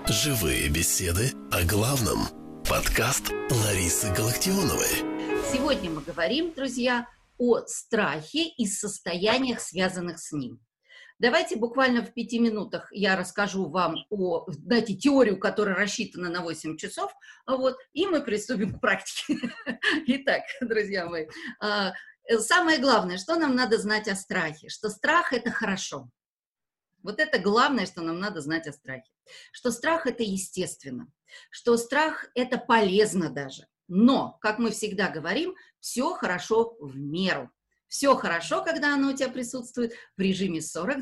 Живые беседы о главном. Подкаст Ларисы Галактионовой. Сегодня мы говорим, друзья, о страхе и состояниях, связанных с ним. Давайте буквально в 5 минутах я расскажу вам о, знаете, теорию, которая рассчитана на 8 часов, и мы приступим к практике. Итак, друзья мои, самое главное, что нам надо знать о страхе, что страх – это хорошо. Вот это главное, что нам надо знать о страхе. Что страх – это естественно, что страх – это полезно даже. Но, как мы всегда говорим, все хорошо в меру. Все хорошо, когда оно у тебя присутствует в режиме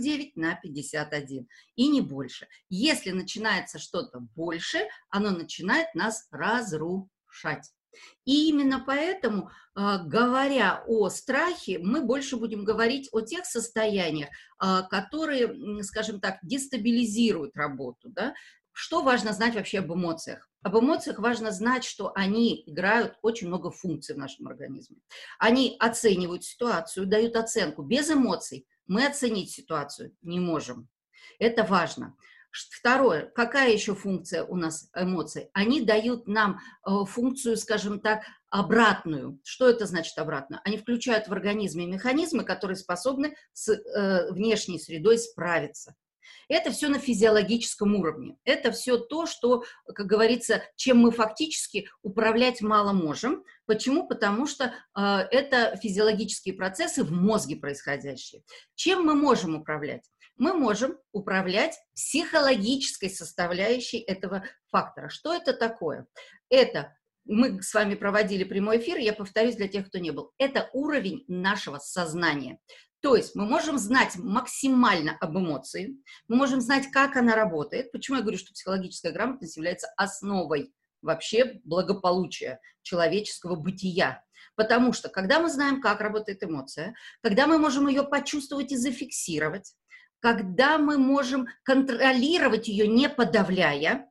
49/51 и не больше. Если начинается что-то больше, оно начинает нас разрушать. И именно поэтому, говоря о страхе, мы больше будем говорить о тех состояниях, которые, скажем так, дестабилизируют работу. Да? Что важно знать вообще об эмоциях? Об эмоциях важно знать, что они играют очень много функций в нашем организме. Они оценивают ситуацию, дают оценку. Без эмоций мы оценить ситуацию не можем. Это важно. Второе, какая еще функция у нас эмоций? Они дают нам функцию, скажем так, обратную. Что это значит обратную? Они включают в организме механизмы, которые способны с внешней средой справиться. Это все на физиологическом уровне. Это все то, что, как говорится, чем мы фактически управлять мало можем. Почему? Потому что это физиологические процессы в мозге происходящие. Чем мы можем управлять? Мы можем управлять психологической составляющей этого фактора. Что это такое? Это мы с вами проводили прямой эфир, я повторюсь для тех, кто не был. Это уровень нашего сознания. То есть мы можем знать максимально об эмоции, мы можем знать, как она работает. Почему я говорю, что психологическая грамотность является основой вообще благополучия человеческого бытия? Потому что, когда мы знаем, как работает эмоция, когда мы можем ее почувствовать и зафиксировать, когда мы можем контролировать ее, не подавляя,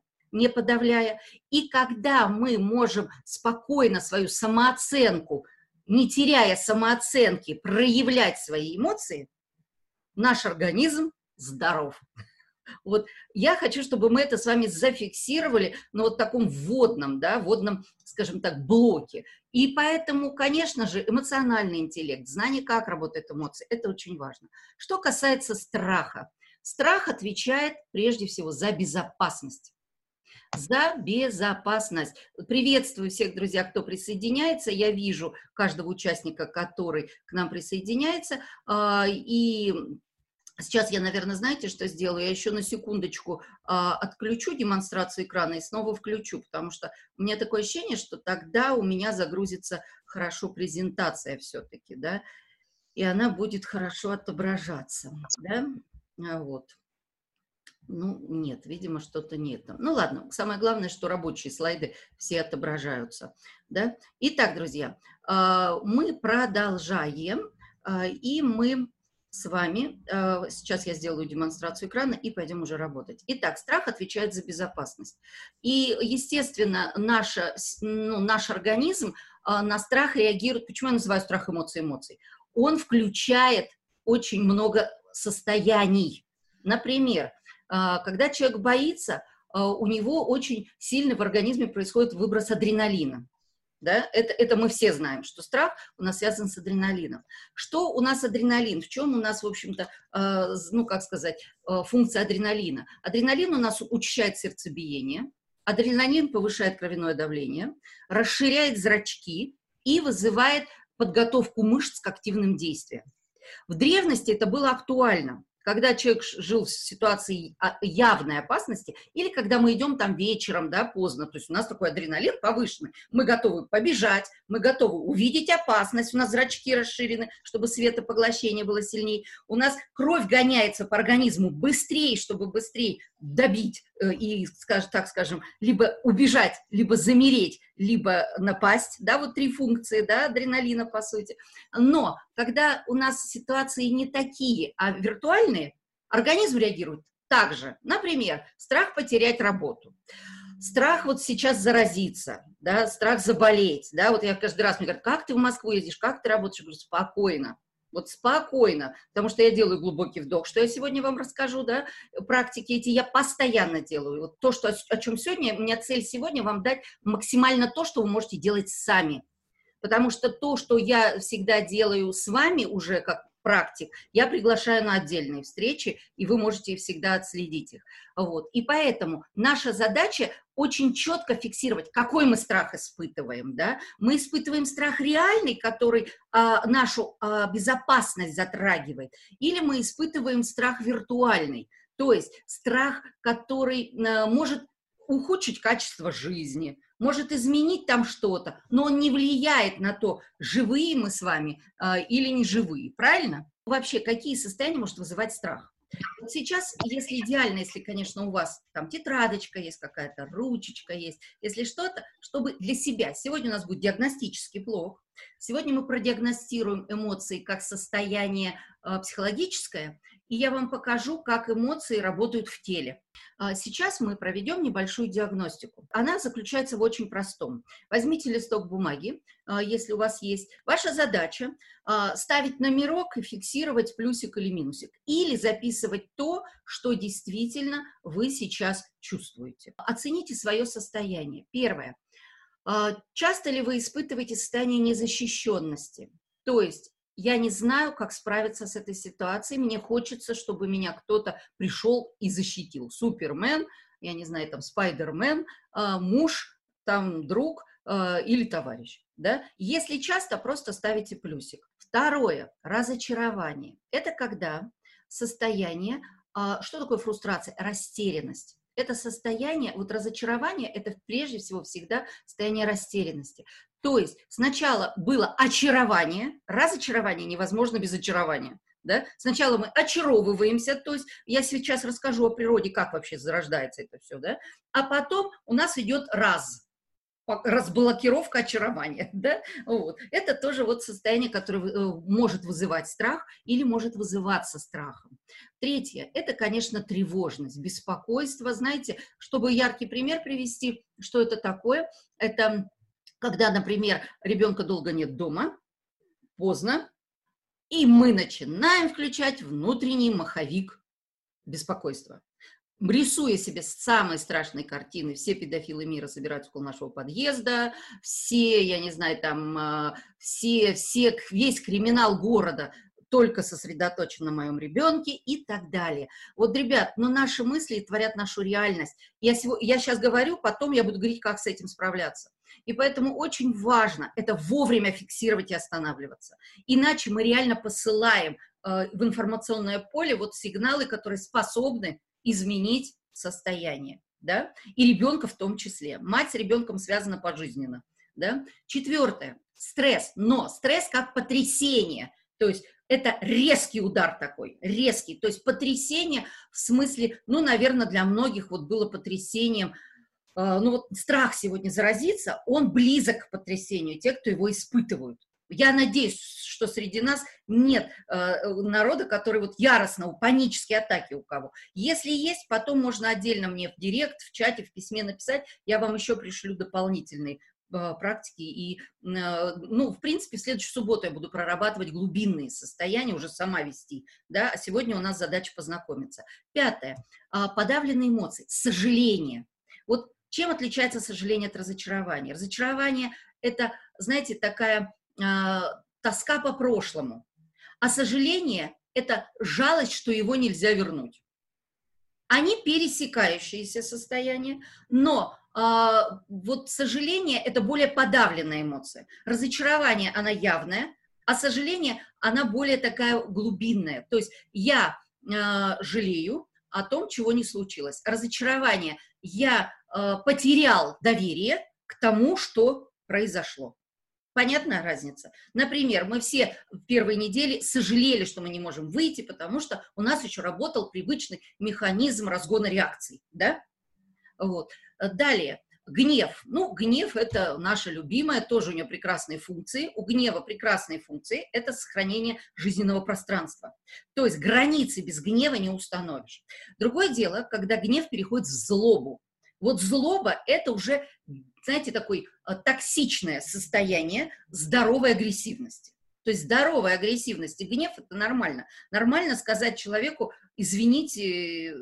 и когда мы можем спокойно свою самооценку, не теряя самооценки, проявлять свои эмоции, наш организм здоров. Вот я хочу, чтобы мы это с вами зафиксировали на вот таком вводном, скажем так, блоке. И поэтому, конечно же, эмоциональный интеллект, знание, как работают эмоции, это очень важно. Что касается страха. Страх отвечает прежде всего за безопасность. За безопасность. Приветствую всех, друзья, кто присоединяется. Я вижу каждого участника, который к нам присоединяется. И сейчас я, наверное, знаете, что сделаю? Я еще на секундочку отключу демонстрацию экрана и снова включу, потому что у меня такое ощущение, что тогда у меня загрузится хорошо презентация все-таки, да, и она будет хорошо отображаться, да, вот. Ну, нет, видимо, что-то нет. Ну, ладно, самое главное, что рабочие слайды все отображаются, да. Итак, друзья, мы продолжаем, и мы с вами, сейчас я сделаю демонстрацию экрана и пойдем уже работать. Итак, страх отвечает за безопасность. И, естественно, наш организм на страх реагирует. Почему я называю страх эмоций? Он включает очень много состояний. Например, когда человек боится, у него очень сильно в организме происходит выброс адреналина. Да? Это мы все знаем, что страх у нас связан с адреналином. Что у нас адреналин? В чем у нас, в общем-то, функция адреналина? Адреналин у нас учащает сердцебиение, адреналин повышает кровяное давление, расширяет зрачки и вызывает подготовку мышц к активным действиям. В древности это было актуально. Когда человек жил в ситуации явной опасности, или когда мы идем там вечером, да, поздно, то есть у нас такой адреналин повышенный, мы готовы побежать, мы готовы увидеть опасность, у нас зрачки расширены, чтобы светопоглощение было сильнее, у нас кровь гоняется по организму быстрее, чтобы быстрее добить и, так скажем, либо убежать, либо замереть, либо напасть, да, вот 3 функции, да, адреналина, по сути. Но когда у нас ситуации не такие, а виртуальные, организм реагирует так же. Например, страх потерять работу, страх вот сейчас заразиться, да, страх заболеть, да, вот я каждый раз мне говорят, как ты в Москву ездишь, как ты работаешь, я говорю, спокойно, Вот спокойно, потому что я делаю глубокий вдох, что я сегодня вам расскажу, да, практики эти я постоянно делаю. Вот то, что, о чем сегодня, у меня цель сегодня вам дать максимально то, что вы можете делать сами. Потому что то, что я всегда делаю с вами уже как практик, я приглашаю на отдельные встречи, и вы можете всегда отследить их. Вот. И поэтому наша задача очень четко фиксировать, какой мы страх испытываем. Да? Мы испытываем страх реальный, который нашу безопасность затрагивает, или мы испытываем страх виртуальный, то есть страх, который может ухудшить качество жизни, может изменить там что-то, но он не влияет на то, живые мы с вами или не живые, правильно? Вообще, какие состояния может вызывать страх? Вот сейчас, если идеально, если, конечно, у вас там тетрадочка есть какая-то, ручечка есть, если что-то, чтобы для себя. Сегодня у нас будет диагностический блок. Сегодня мы продиагностируем эмоции как состояние психологическое, и я вам покажу, как эмоции работают в теле. Сейчас мы проведем небольшую диагностику. Она заключается в очень простом. Возьмите листок бумаги, если у вас есть. Ваша задача ставить номерок и фиксировать плюсик или минусик. Или записывать то, что действительно вы сейчас чувствуете. Оцените свое состояние. Первое. Часто ли вы испытываете состояние незащищенности? То есть я не знаю, как справиться с этой ситуацией, мне хочется, чтобы меня кто-то пришел и защитил. Супермен, я не знаю, там, Спайдермен, муж, там, друг или товарищ. Да? Если часто, просто ставите плюсик. Второе, разочарование. Это когда состояние, что такое фрустрация? Растерянность. Это состояние, вот разочарование, это прежде всего всегда состояние растерянности. То есть сначала было очарование, разочарование невозможно без очарования. Да? Сначала мы очаровываемся, то есть я сейчас расскажу о природе, как вообще зарождается это все, да? А потом у нас идет разблокировка очарования, да, вот. Это тоже вот состояние, которое может вызывать страх или может вызываться страхом. Третье, это, конечно, тревожность, беспокойство, знаете, чтобы яркий пример привести, что это такое, это когда, например, ребенка долго нет дома, поздно, и мы начинаем включать внутренний маховик беспокойства. Рисуя себе самые страшные картины, все педофилы мира собираются около нашего подъезда, все, я не знаю, там, весь криминал города только сосредоточен на моем ребенке и так далее. Вот, ребят, но наши мысли творят нашу реальность. Я сейчас говорю, потом я буду говорить, как с этим справляться. И поэтому очень важно это вовремя фиксировать и останавливаться. Иначе мы реально посылаем в информационное поле вот сигналы, которые способны изменить состояние, да, и ребенка в том числе. Мать с ребенком связана пожизненно, да. Четвертое, стресс, но стресс как потрясение, то есть это резкий удар такой, резкий, то есть потрясение в смысле, ну, наверное, для многих вот было потрясением, ну, вот страх сегодня заразиться, он близок к потрясению, те, кто его испытывают. Я надеюсь, что среди нас нет народа, который вот яростно, панические атаки у кого. Если есть, потом можно отдельно мне в директ, в чате, в письме написать, я вам еще пришлю дополнительные практики. И, ну, в принципе, в следующую субботу я буду прорабатывать глубинные состояния, уже сама вести, да, а сегодня у нас задача познакомиться. Пятое. Подавленные эмоции, сожаление. Вот чем отличается сожаление от разочарования? Разочарование – это, знаете, такая тоска по прошлому. А сожаление – это жалость, что его нельзя вернуть. Они пересекающиеся состояния, но вот сожаление – это более подавленная эмоция. Разочарование – она явная, а сожаление – она более такая глубинная. То есть я жалею о том, чего не случилось. Разочарование – я потерял доверие к тому, что произошло. Понятная разница? Например, мы все в первой неделе сожалели, что мы не можем выйти, потому что у нас еще работал привычный механизм разгона реакций, да? Вот. Далее, гнев. Ну, гнев – это наша любимая, тоже у нее прекрасные функции. У гнева прекрасные функции – это сохранение жизненного пространства. То есть границы без гнева не установишь. Другое дело, когда гнев переходит в злобу. Вот злоба – это уже, знаете, такое токсичное состояние здоровой агрессивности. То есть здоровая агрессивность и гнев – это нормально. Нормально сказать человеку: извините,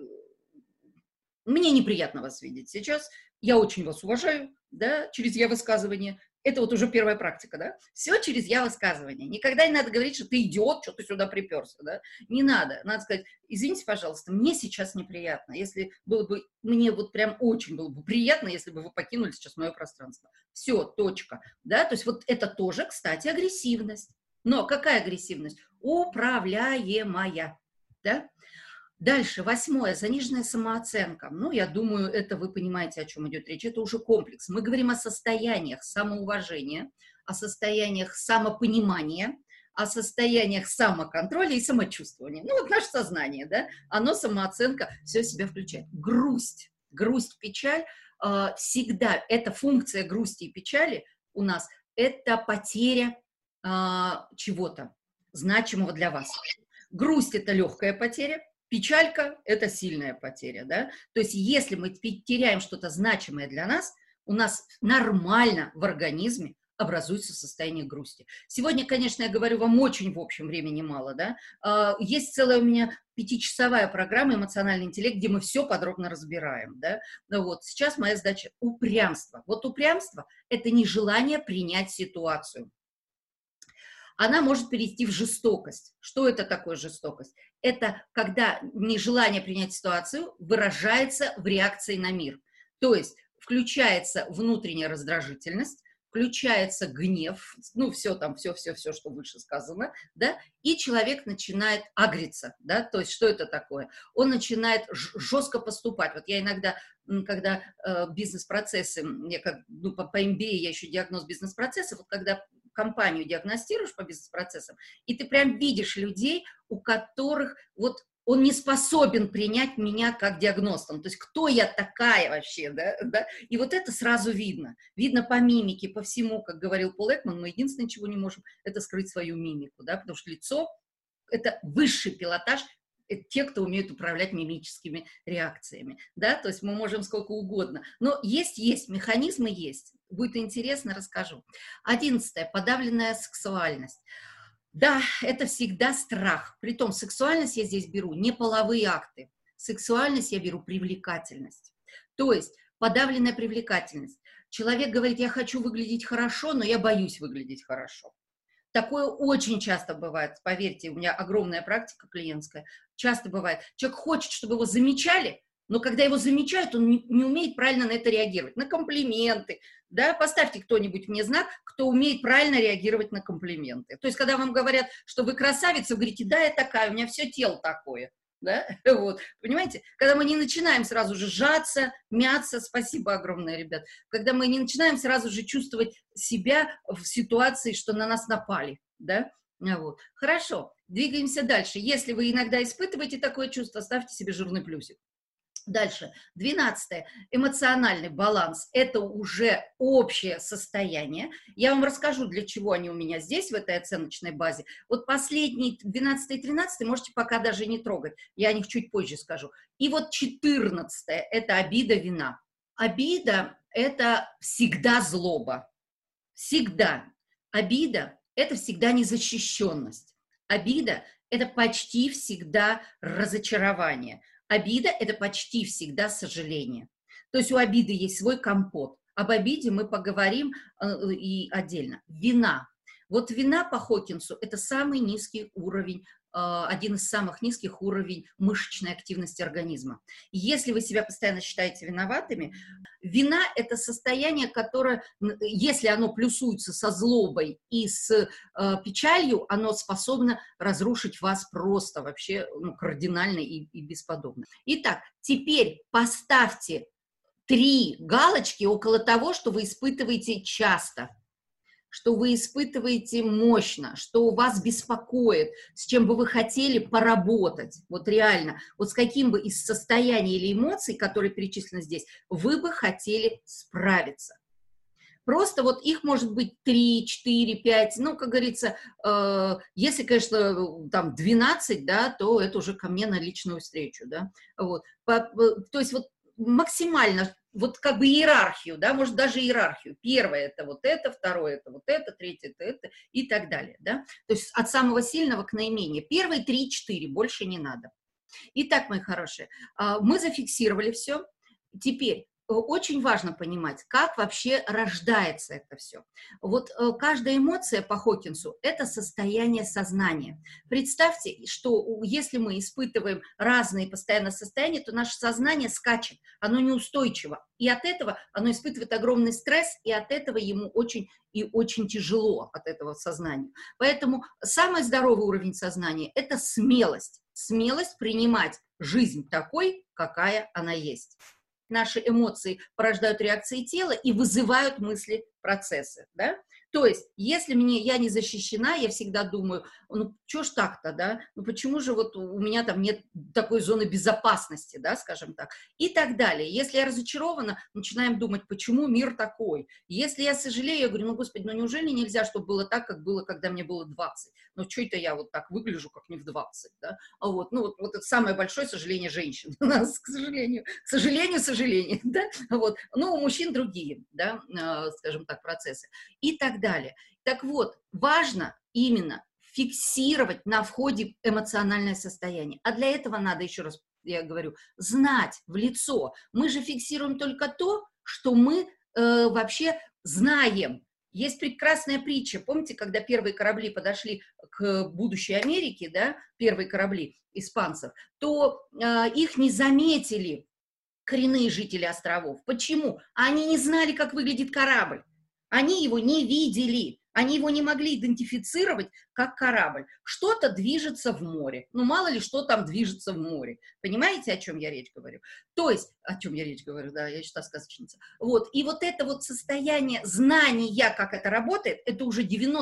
мне неприятно вас видеть сейчас, я очень вас уважаю, да, через я-высказывание. Это вот уже первая практика, да? Все через я-высказывание. Никогда не надо говорить, что ты идиот, что ты сюда приперся, да? Не надо. Надо сказать: извините, пожалуйста, мне сейчас неприятно. Если было бы, мне вот прям очень было бы приятно, если бы вы покинули сейчас мое пространство. Все, точка, да? То есть вот это тоже, кстати, агрессивность. Но какая агрессивность? Управляемая, да? Дальше, 8. Заниженная самооценка. Ну, я думаю, это вы понимаете, о чем идет речь. Это уже комплекс. Мы говорим о состояниях самоуважения, о состояниях самопонимания, о состояниях самоконтроля и самочувствования. Ну, вот наше сознание, да, оно, самооценка, все в себя включает. Грусть, печаль, всегда, эта функция грусти и печали у нас, это потеря чего-то значимого для вас. Грусть – это легкая потеря, печалька – это сильная потеря, да? То есть если мы теряем что-то значимое для нас, у нас нормально в организме образуется состояние грусти. Сегодня, конечно, я говорю вам очень в общем, времени мало, да? Есть целая у меня 5-часовая программа «Эмоциональный интеллект», где мы все подробно разбираем, да? Вот. Сейчас моя задача – упрямство. Вот упрямство – это нежелание принять ситуацию. Она может перейти в жестокость. Что это такое жестокость? Это когда нежелание принять ситуацию выражается в реакции на мир. То есть включается внутренняя раздражительность, включается гнев, ну, все там, все, что выше сказано, да, и человек начинает агриться, да, то есть что это такое? Он начинает жестко поступать. Вот я иногда, когда бизнес-процессы, по MBA я еще диагноз бизнес-процессов, вот когда компанию диагностируешь по бизнес-процессам, и ты прям видишь людей, у которых вот он не способен принять меня как диагностом. То есть кто я такая вообще, да? И вот это сразу видно. Видно по мимике, по всему, как говорил Пол Экман, мы единственное, чего не можем, это скрыть свою мимику, да, потому что лицо – это высший пилотаж, это те, кто умеют управлять мимическими реакциями, да, то есть мы можем сколько угодно, но есть, механизмы есть, будет интересно, расскажу. 11. Подавленная сексуальность. Да, это всегда страх, притом сексуальность я здесь беру не половые акты, сексуальность я беру привлекательность, то есть подавленная привлекательность. Человек говорит: я хочу выглядеть хорошо, но я боюсь выглядеть хорошо. Такое очень часто бывает, поверьте, у меня огромная практика клиентская, часто бывает. Человек хочет, чтобы его замечали, но когда его замечают, он не умеет правильно на это реагировать, на комплименты, да, поставьте кто-нибудь мне знак, кто умеет правильно реагировать на комплименты. То есть, когда вам говорят, что вы красавица, вы говорите: да, я такая, у меня все тело такое. Да? Вот. Понимаете, когда мы не начинаем сразу же сжаться, мяться, спасибо огромное, ребят, когда мы не начинаем сразу же чувствовать себя в ситуации, что на нас напали, да, вот. Хорошо, двигаемся дальше. Если вы иногда испытываете такое чувство, ставьте себе жирный плюсик. Дальше, 12. Эмоциональный баланс – это уже общее состояние. Я вам расскажу, для чего они у меня здесь, в этой оценочной базе. Вот последние 12 и 13 можете пока даже не трогать, я о них чуть позже скажу. И вот 14 – это обида, вина. Обида – это всегда злоба, всегда. Обида – это всегда незащищенность. Обида – это почти всегда разочарование. Обида – это почти всегда сожаление. То есть у обиды есть свой компот. Об обиде мы поговорим и отдельно. Вина. Вот вина по Хокинсу – это самый низкий уровень, один из самых низких уровней мышечной активности организма. Если вы себя постоянно считаете виноватыми, вина – это состояние, которое, если оно плюсуется со злобой и с печалью, оно способно разрушить вас просто вообще кардинально и бесподобно. Итак, теперь поставьте 3 галочки около того, что вы испытываете часто, что вы испытываете мощно, что у вас беспокоит, с чем бы вы хотели поработать, вот реально, вот с каким бы из состояний или эмоций, которые перечислены здесь, вы бы хотели справиться. Просто вот их может быть 3, 4, 5, ну, как говорится, если, конечно, там 12, да, то это уже ко мне на личную встречу, да, вот. То есть вот максимально вот как бы иерархию, да, может даже иерархию. Первое это вот это, второе это вот это, третье это и так далее, да. То есть от самого сильного к наименее. Первые 3-4, больше не надо. Итак, мои хорошие, мы зафиксировали все. Теперь очень важно понимать, как вообще рождается это все. Вот каждая эмоция по Хокинсу – это состояние сознания. Представьте, что если мы испытываем разные постоянно состояния, то наше сознание скачет, оно неустойчиво. И от этого оно испытывает огромный стресс, и от этого ему очень и очень тяжело от этого сознания. Поэтому самый здоровый уровень сознания – это смелость. Смелость принимать жизнь такой, какая она есть. Наши эмоции порождают реакции тела и вызывают мысли, процессы, да? То есть, если я не защищена, я всегда думаю, ну, что ж так-то, да? Ну, почему же вот у меня там нет такой зоны безопасности, да, скажем так, и так далее. Если я разочарована, начинаем думать, почему мир такой. Если я сожалею, я говорю, ну, Господи, ну, неужели нельзя, чтобы было так, как было, когда мне было 20? Ну, что это я вот так выгляжу, как не в 20, да? Вот, ну, вот это самое большое сожаление женщин у нас, к сожалению, да? Вот. Но у мужчин другие, да, скажем так, процессы и так далее. Так вот, важно именно фиксировать на входе эмоциональное состояние. А для этого надо, еще раз я говорю, знать в лицо. Мы же фиксируем только то, что мы вообще знаем. Есть прекрасная притча. Помните, когда первые корабли подошли к будущей Америке, да, первые корабли испанцев, то их не заметили коренные жители островов. Почему? Они не знали, как выглядит корабль. Они его не видели. Они его не могли идентифицировать как корабль. Что-то движется в море. Ну, мало ли, что там движется в море. Понимаете, о чем я речь говорю? То есть, о чем я речь говорю, да, я считаю сказочница. Вот, и вот это вот состояние знания, как это работает, это уже 90%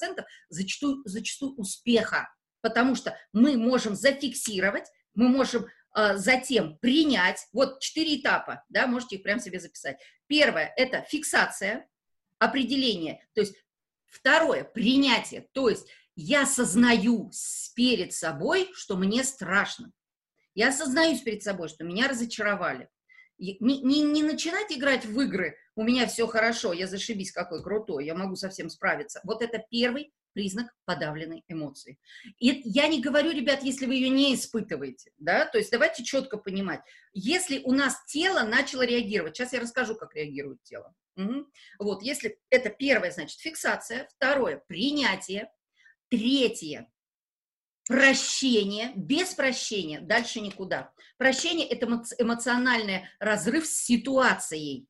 зачастую успеха. Потому что мы можем зафиксировать, мы можем затем принять. Вот 4 этапа, да, можете их прямо себе записать. Первое – это фиксация, определение, то есть второе – принятие, то есть я осознаю перед собой, что мне страшно. Я осознаюсь перед собой, что меня разочаровали. Не начинать играть в игры, у меня все хорошо, я зашибись какой крутой, я могу со всем справиться. Вот это первый признак подавленной эмоции. И я не говорю, ребят, если вы ее не испытываете, да, то есть давайте четко понимать, если у нас тело начало реагировать, сейчас я расскажу, как реагирует тело. Угу. Вот, если это первое, значит, фиксация, второе, принятие, третье, прощение, без прощения дальше никуда. Прощение – это эмоциональный разрыв с ситуацией,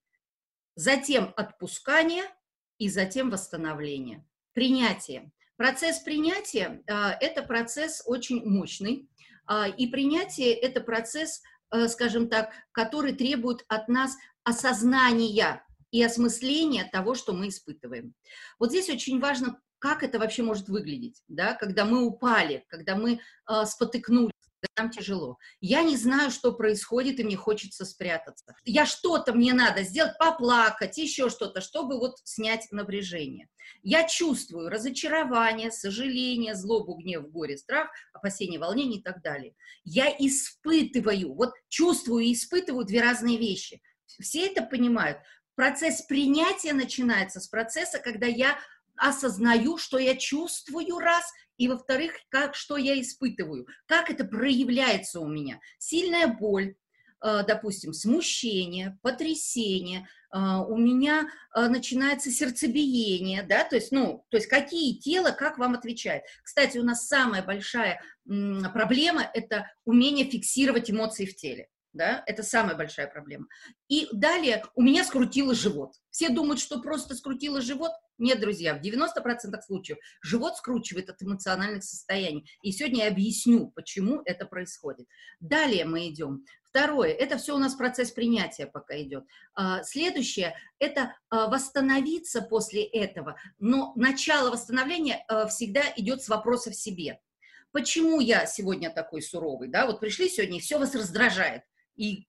затем отпускание и затем восстановление. Принятие. Процесс принятия это процесс очень мощный, и принятие – это процесс, скажем так, который требует от нас осознания и осмысления того, что мы испытываем. Вот здесь очень важно, как это вообще может выглядеть, да, когда мы упали, когда мы спотыкнулись, нам тяжело. Я не знаю, что происходит, и мне хочется спрятаться. Мне надо сделать, поплакать, еще что-то, чтобы вот снять напряжение. Я чувствую разочарование, сожаление, злобу, гнев, горе, страх, опасение, волнение и так далее. Я испытываю, вот чувствую и испытываю две разные вещи. Все это понимают. Процесс принятия начинается с процесса, когда я осознаю, что я чувствую, раз, и, во-вторых, что я испытываю, как это проявляется у меня. Сильная боль, допустим, смущение, потрясение, у меня начинается сердцебиение, да, то есть какие тело, как вам отвечает. Кстати, у нас самая большая проблема – это умение фиксировать эмоции в теле. Да, это самая большая проблема. И далее у меня скрутило живот. Все думают, что просто скрутило живот. Нет, друзья, в 90% случаев живот скручивает от эмоциональных состояний. И сегодня я объясню, почему это происходит. Далее мы идем. Второе, это все у нас процесс принятия пока идет. Следующее, это восстановиться после этого. Но начало восстановления всегда идет с вопроса в себе. Почему я сегодня такой суровый? Да? Вот пришли сегодня, и все вас раздражает. И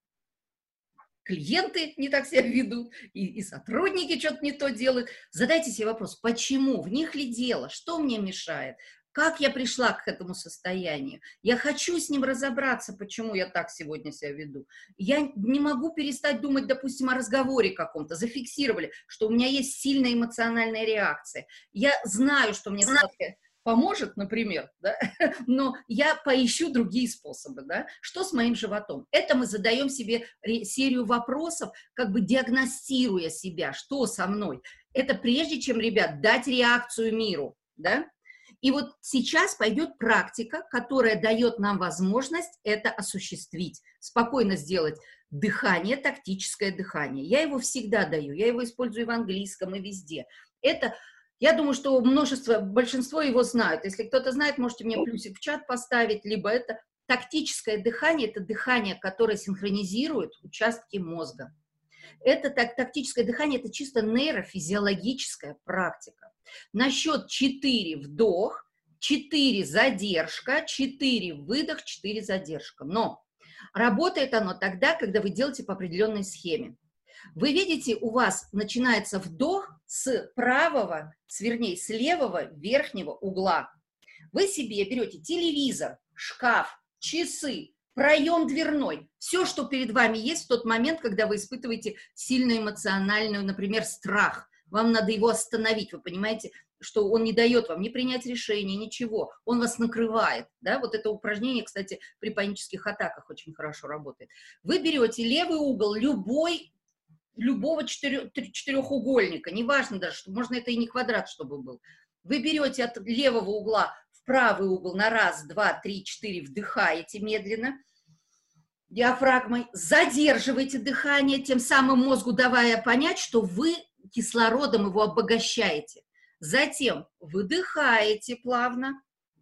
клиенты не так себя ведут, и сотрудники что-то не то делают. Задайте себе вопрос, почему? В них ли дело? Что мне мешает? Как я пришла к этому состоянию? Я хочу с ним разобраться, почему я так сегодня себя веду. Я не могу перестать думать, допустим, о разговоре каком-то. Зафиксировали, что у меня есть сильная эмоциональная реакция. Я знаю, что мне сладкое поможет, например, да? Но я поищу другие способы. Да? Что с моим животом? Это мы задаем себе серию вопросов, как бы диагностируя себя, что со мной. Это прежде чем, ребят, дать реакцию миру. Да? И вот сейчас пойдет практика, которая дает нам возможность это осуществить, спокойно сделать дыхание, тактическое дыхание. Я его всегда даю, я его использую в английском и везде. Это, я думаю, что большинство его знают. Если кто-то знает, можете мне плюсик в чат поставить, либо это тактическое дыхание, это дыхание, которое синхронизирует участки мозга. Это тактическое дыхание, это чисто нейрофизиологическая практика. На счет 4 вдох, 4 задержка, 4 выдох, 4 задержка. Но работает оно тогда, когда вы делаете по определенной схеме. Вы видите, у вас начинается вдох с правого, вернее, с левого верхнего угла. Вы себе берете телевизор, шкаф, часы, проем дверной, все, что перед вами есть в тот момент, когда вы испытываете сильно эмоциональную, например, страх. Вам надо его остановить, вы понимаете, что он не дает вам ни принять решение, ничего, он вас накрывает, да, вот это упражнение, кстати, при панических атаках очень хорошо работает. Вы берете левый угол любого четырехугольника, неважно даже, что можно это и не квадрат, чтобы был. Вы берете от левого угла в правый угол на 1, 2, 3, 4, вдыхаете медленно, диафрагмой, задерживаете дыхание, тем самым мозгу давая понять, что вы кислородом его обогащаете. Затем выдыхаете плавно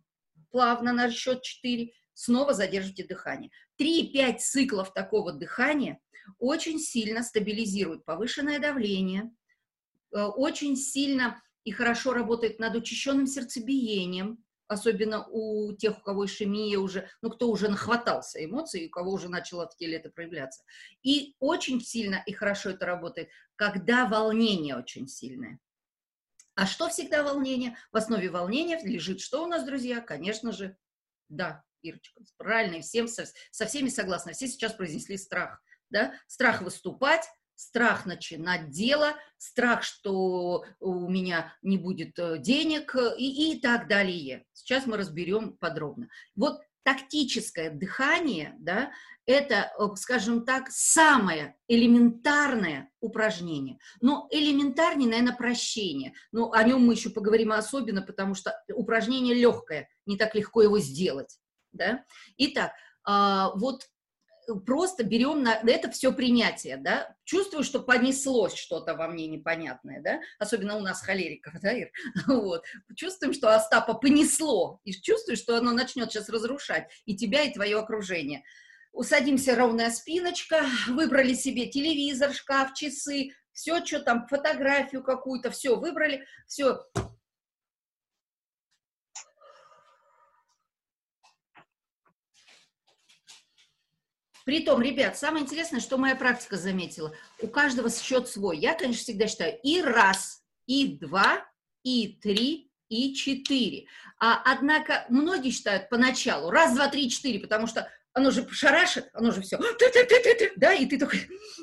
на счет 4, снова задержите дыхание. 3-5 циклов такого дыхания очень сильно стабилизирует повышенное давление, очень сильно и хорошо работает над учащенным сердцебиением, особенно у тех, у кого ишемия уже, кто уже нахватался эмоций, у кого уже начало в теле это проявляться. И очень сильно и хорошо это работает, когда волнение очень сильное. А что всегда волнение? В основе волнения лежит что у нас, друзья? Конечно же, да, Ирочка, правильно, и всем, со всеми согласны. Все сейчас произнесли страх. Да? Страх выступать, страх начинать дело, страх, что у меня не будет денег и так далее. Сейчас мы разберем подробно. Вот тактическое дыхание, да, это, скажем так, самое элементарное упражнение. Но элементарнее, наверное, прощение. Но о нем мы еще поговорим особенно, потому что упражнение легкое, не так легко его сделать. Да? Итак, вот просто берем на это все принятие, да, чувствую, что понеслось что-то во мне непонятное, да, особенно у нас холериков, да, Ир? Вот, чувствуем, что Остапа понесло, и чувствую, что оно начнет сейчас разрушать и тебя, и твое окружение. Садимся, ровная спиночка, выбрали себе телевизор, шкаф, часы, все, что там, фотографию какую-то, все выбрали, все. Притом, ребят, самое интересное, что моя практика заметила, у каждого счет свой. Я, конечно, всегда считаю и 1, и 2, и 3, и 4. Однако многие считают поначалу 1, 2, 3, 4, потому что оно же шарашит, оно же все, да, и ты такой,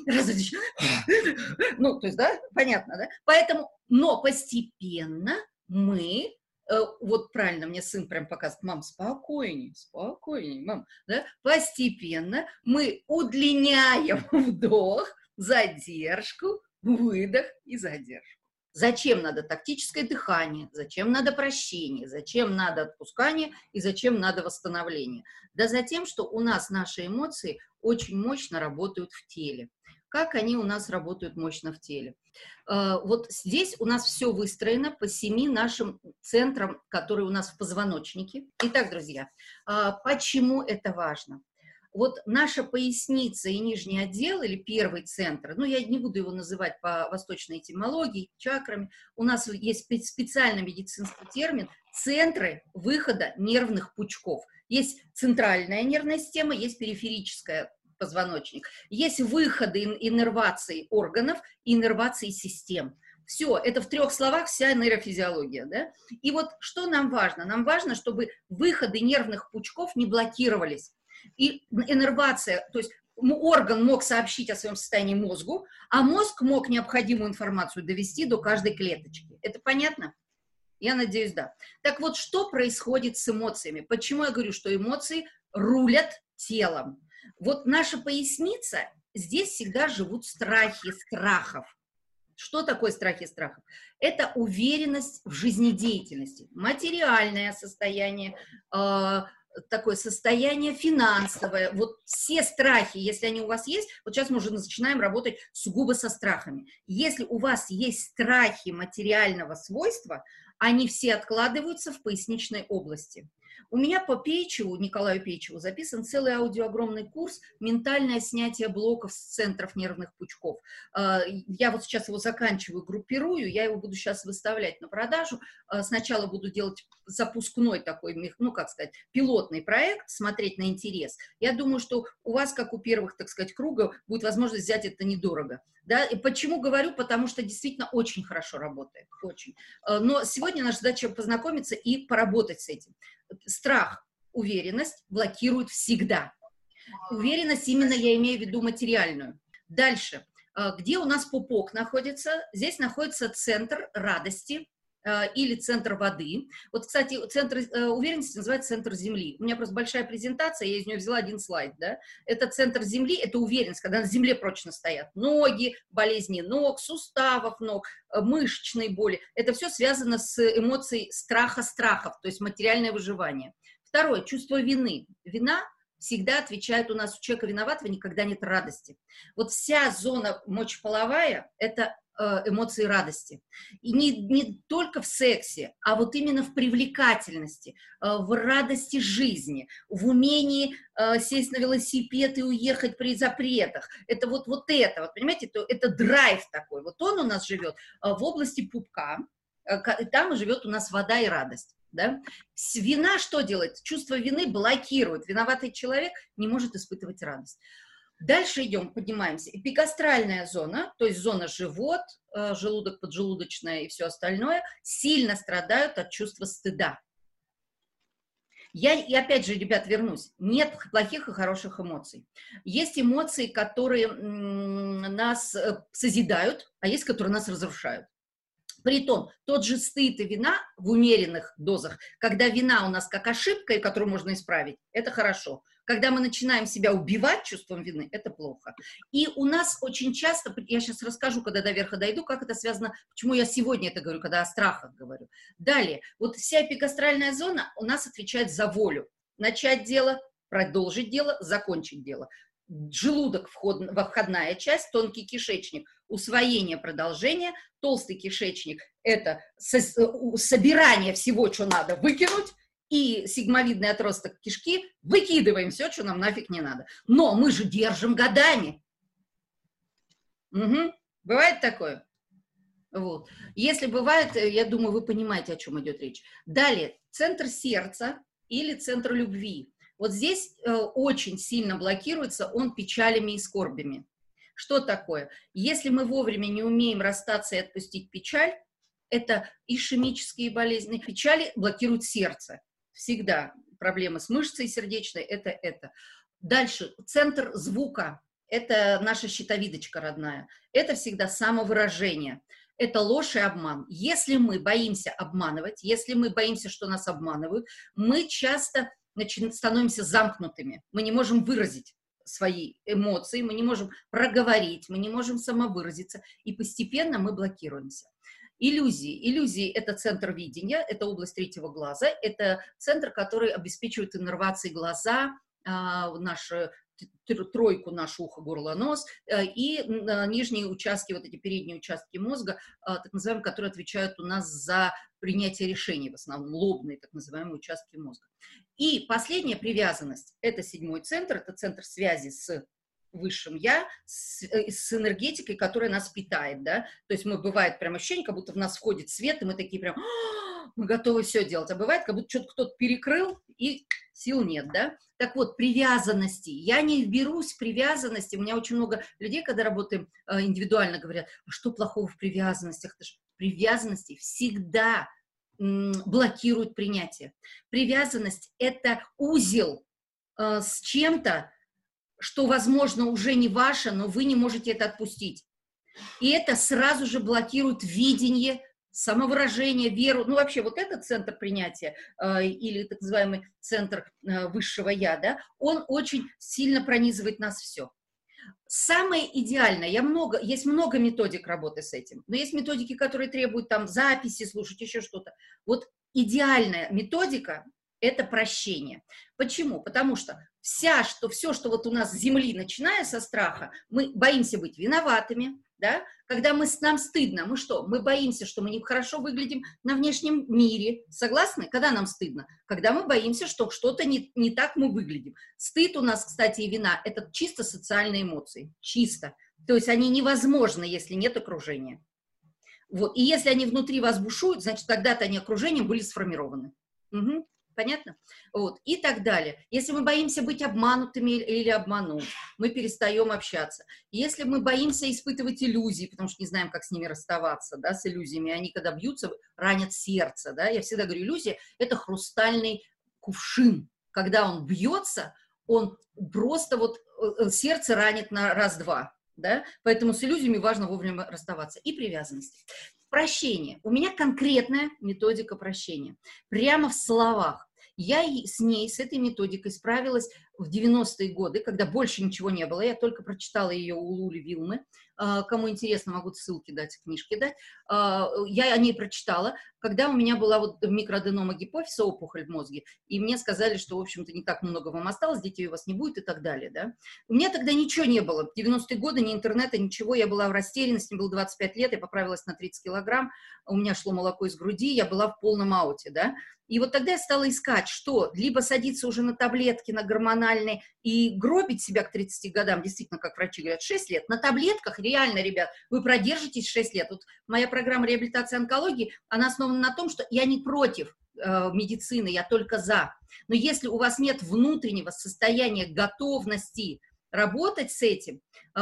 ну, то есть, да, понятно, да? Поэтому, но постепенно мы... Вот правильно, мне сын прям показывает, мам, спокойней, мам, да? Постепенно мы удлиняем вдох, задержку, выдох и задержку. Зачем надо тактическое дыхание, зачем надо прощение, зачем надо отпускание и зачем надо восстановление? Да за тем, что у нас наши эмоции очень мощно работают в теле. Как они у нас работают мощно в теле? Вот здесь у нас все выстроено по 7 нашим центрам, которые у нас в позвоночнике. Итак, друзья, почему это важно? Вот наша поясница и нижний отдел, или первый центр, ну, я не буду его называть по восточной этимологии, чакрами, у нас есть специальный медицинский термин «центры выхода нервных пучков». Есть центральная нервная система, есть периферическая позвоночник. Есть выходы иннервации органов и иннервации систем. Все, это в 3 словах вся нейрофизиология, да? И вот что нам важно? Нам важно, чтобы выходы нервных пучков не блокировались. И иннервация, то есть орган мог сообщить о своем состоянии мозгу, а мозг мог необходимую информацию довести до каждой клеточки. Это понятно? Я надеюсь, да. Так вот, что происходит с эмоциями? Почему я говорю, что эмоции рулят телом? Вот наша поясница, здесь всегда живут страхи, страхов. Что такое страхи страхов? Это уверенность в жизнедеятельности, материальное состояние, такое состояние финансовое. Вот все страхи, если они у вас есть, вот сейчас мы уже начинаем работать сугубо со страхами. Если у вас есть страхи материального свойства, они все откладываются в поясничной области. У меня по Пейчеву, Николаю Пейчеву, записан целый огромный курс «Ментальное снятие блоков с центров нервных пучков». Я вот сейчас его заканчиваю, группирую, я его буду сейчас выставлять на продажу. Сначала буду делать запускной такой, ну, как сказать, пилотный проект, смотреть на интерес. Я думаю, что у вас, как у первых, так сказать, кругов, будет возможность взять это недорого. Да? И почему говорю? Потому что действительно очень хорошо работает, очень. Но сегодня наша задача познакомиться и поработать с этим. Страх, уверенность блокируют всегда. Уверенность именно я имею в виду материальную. Дальше. Где у нас пупок находится? Здесь находится центр радости или центр воды. Вот, кстати, центр уверенности называется центр Земли. У меня просто большая презентация, я из нее взяла один слайд. Да? Это центр Земли, это уверенность, когда на земле прочно стоят ноги, болезни ног, суставов ног, мышечные боли. Это все связано с эмоцией страха страхов, то есть материальное выживание. Второе, чувство вины. Вина всегда отвечает у нас, у человека виноватого никогда нет радости. Вот вся зона мочеполовая – это эмоции радости. И не только в сексе, а вот именно в привлекательности, в радости жизни, в умении сесть на велосипед и уехать при запретах. Это вот это, вот, понимаете, это драйв такой. Вот он у нас живет в области пупка, там живет у нас вода и радость. Да? Вина что делает? Чувство вины блокирует. Виноватый человек не может испытывать радость. Дальше идем, поднимаемся. Эпигастральная зона, то есть зона живот, желудок, поджелудочная и все остальное, сильно страдают от чувства стыда. И опять же, ребят, вернусь. Нет плохих и хороших эмоций. Есть эмоции, которые нас созидают, а есть, которые нас разрушают. Притом, тот же стыд и вина в умеренных дозах, когда вина у нас как ошибка, которую можно исправить, это хорошо. Когда мы начинаем себя убивать чувством вины, это плохо. И у нас очень часто, я сейчас расскажу, когда до верха дойду, как это связано, почему я сегодня это говорю, когда о страхах говорю. Далее, вот вся эпигастральная зона у нас отвечает за волю. Начать дело, продолжить дело, закончить дело. Желудок, входная часть, тонкий кишечник, усвоение, продолжение, толстый кишечник – это собирание всего, что надо выкинуть, и сигмовидный отросток кишки выкидываем все, что нам нафиг не надо. Но мы же держим годами. Угу. Бывает такое? Вот. Если бывает, я думаю, вы понимаете, о чем идет речь. Далее, центр сердца или центр любви. Вот здесь очень сильно блокируется он печалями и скорбями. Что такое? Если мы вовремя не умеем расстаться и отпустить печаль, это ишемические болезни. Печали блокируют сердце. Всегда проблемы с мышцей сердечной – это. Дальше, центр звука – это наша щитовидочка родная. Это всегда самовыражение. Это ложь и обман. Если мы боимся обманывать, если мы боимся, что нас обманывают, мы часто становимся замкнутыми. Мы не можем выразить свои эмоции, мы не можем проговорить, мы не можем самовыразиться, и постепенно мы блокируемся. Иллюзии. Иллюзии – это центр видения, это область третьего глаза, это центр, который обеспечивает иннервации глаза, нашу тройку, наше ухо, горло, нос, и нижние участки, вот эти передние участки мозга, так называемые, которые отвечают у нас за принятие решений, в основном лобные, так называемые, участки мозга. И последняя привязанность – это 7-й центр, это центр связи с высшим я, с энергетикой, которая нас питает, да, то есть бывает прям ощущение, как будто в нас входит свет, и мы такие прям, мы готовы все делать. А бывает, как будто что-то кто-то перекрыл, и сил нет, да? Так вот, привязанности. Я не берусь привязанности. У меня очень много людей, когда работаем индивидуально, говорят, а что плохого в привязанностях? Привязанности всегда блокируют принятие. Привязанность – это узел с чем-то, что, возможно, уже не ваше, но вы не можете это отпустить. И это сразу же блокирует видение, самовыражение, веру. Ну, вообще, вот этот центр принятия или так называемый центр высшего «я», да, он очень сильно пронизывает нас все. Самое идеальное, есть много методик работы с этим, но есть методики, которые требуют там записи, слушать еще что-то. Вот идеальная методика – это прощение. Почему? Потому что все, что вот у нас с земли, начиная со страха, мы боимся быть виноватыми, да? Когда нам стыдно, мы что? Мы боимся, что мы нехорошо выглядим на внешнем мире. Согласны? Когда нам стыдно? Когда мы боимся, что что-то не так мы выглядим. Стыд у нас, кстати, и вина – это чисто социальные эмоции. Чисто. То есть они невозможны, если нет окружения. Вот. И если они внутри вас бушуют, значит, когда-то они окружением были сформированы. Угу. Понятно? Вот. И так далее. Если мы боимся быть обманутыми или обмануть, мы перестаем общаться. Если мы боимся испытывать иллюзии, потому что не знаем, как с ними расставаться, да, с иллюзиями, они, когда бьются, ранят сердце, да, я всегда говорю, иллюзия – это хрустальный кувшин. Когда он бьется, он просто вот сердце ранит на раз-два, да, поэтому с иллюзиями важно вовремя расставаться. И привязанности. Прощение. У меня конкретная методика прощения. Прямо в словах. Я с этой методикой справилась в 90-е годы, когда больше ничего не было. Я только прочитала ее у Лули Вилмы. Кому интересно, могу ссылки дать, книжки дать. Я о ней прочитала, когда у меня была вот микроаденома гипофиза, опухоль в мозге, и мне сказали, что, в общем-то, не так много вам осталось, детей у вас не будет и так далее, да. У меня тогда ничего не было. В 90-е годы ни интернета, ничего. Я была в растерянности, мне было 25 лет, я поправилась на 30 килограмм, у меня шло молоко из груди, я была в полном ауте, да. И вот тогда я стала искать, что либо садиться уже на таблетки, на гормональные, и гробить себя к 30 годам, действительно, как врачи говорят, 6 лет. На таблетках, реально, ребят, вы продержитесь 6 лет. Вот моя программа реабилитации онкологии, она основана на том, что я не против медицины, я только за. Но если у вас нет внутреннего состояния готовности работать с этим,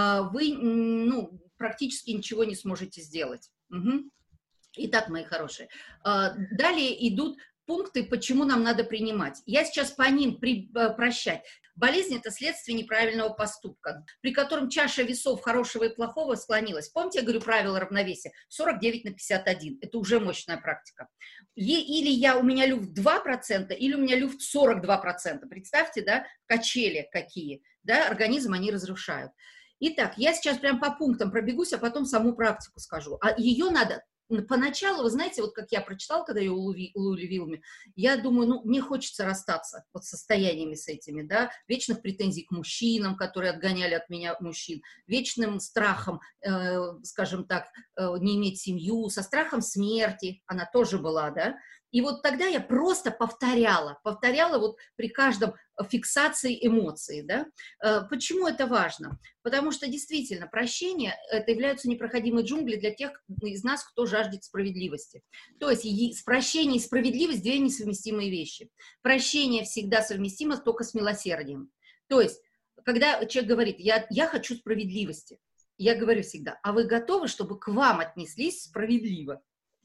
вы практически ничего не сможете сделать. Угу. Итак, мои хорошие, далее идут пункты, почему нам надо принимать. Я сейчас по ним прощать. Болезнь – это следствие неправильного поступка, при котором чаша весов хорошего и плохого склонилась. Помните, я говорю, правило равновесия? 49/51. Это уже мощная практика. Или у меня люфт 2%, или у меня люфт 42%. Представьте, да, качели какие. Да, организм они разрушают. Итак, я сейчас прям по пунктам пробегусь, а потом саму практику скажу. А ее надо... Поначалу, вы знаете, вот как я прочитала, когда я у Лули Вилме, я думаю, мне хочется расстаться вот с состояниями с этими, да, вечных претензий к мужчинам, которые отгоняли от меня мужчин, вечным страхом, скажем так, не иметь семью, со страхом смерти, она тоже была, да, и вот тогда я просто повторяла вот при каждом фиксации эмоций, да. Почему это важно? Потому что действительно прощение – это являются непроходимые джунгли для тех из нас, кто жаждет справедливости. То есть прощение и справедливость – две несовместимые вещи. Прощение всегда совместимо только с милосердием. То есть, когда человек говорит «я хочу справедливости», я говорю всегда: а вы готовы, чтобы к вам отнеслись справедливо?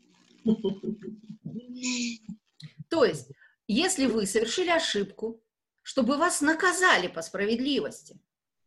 То есть, если вы совершили ошибку, чтобы вас наказали по справедливости,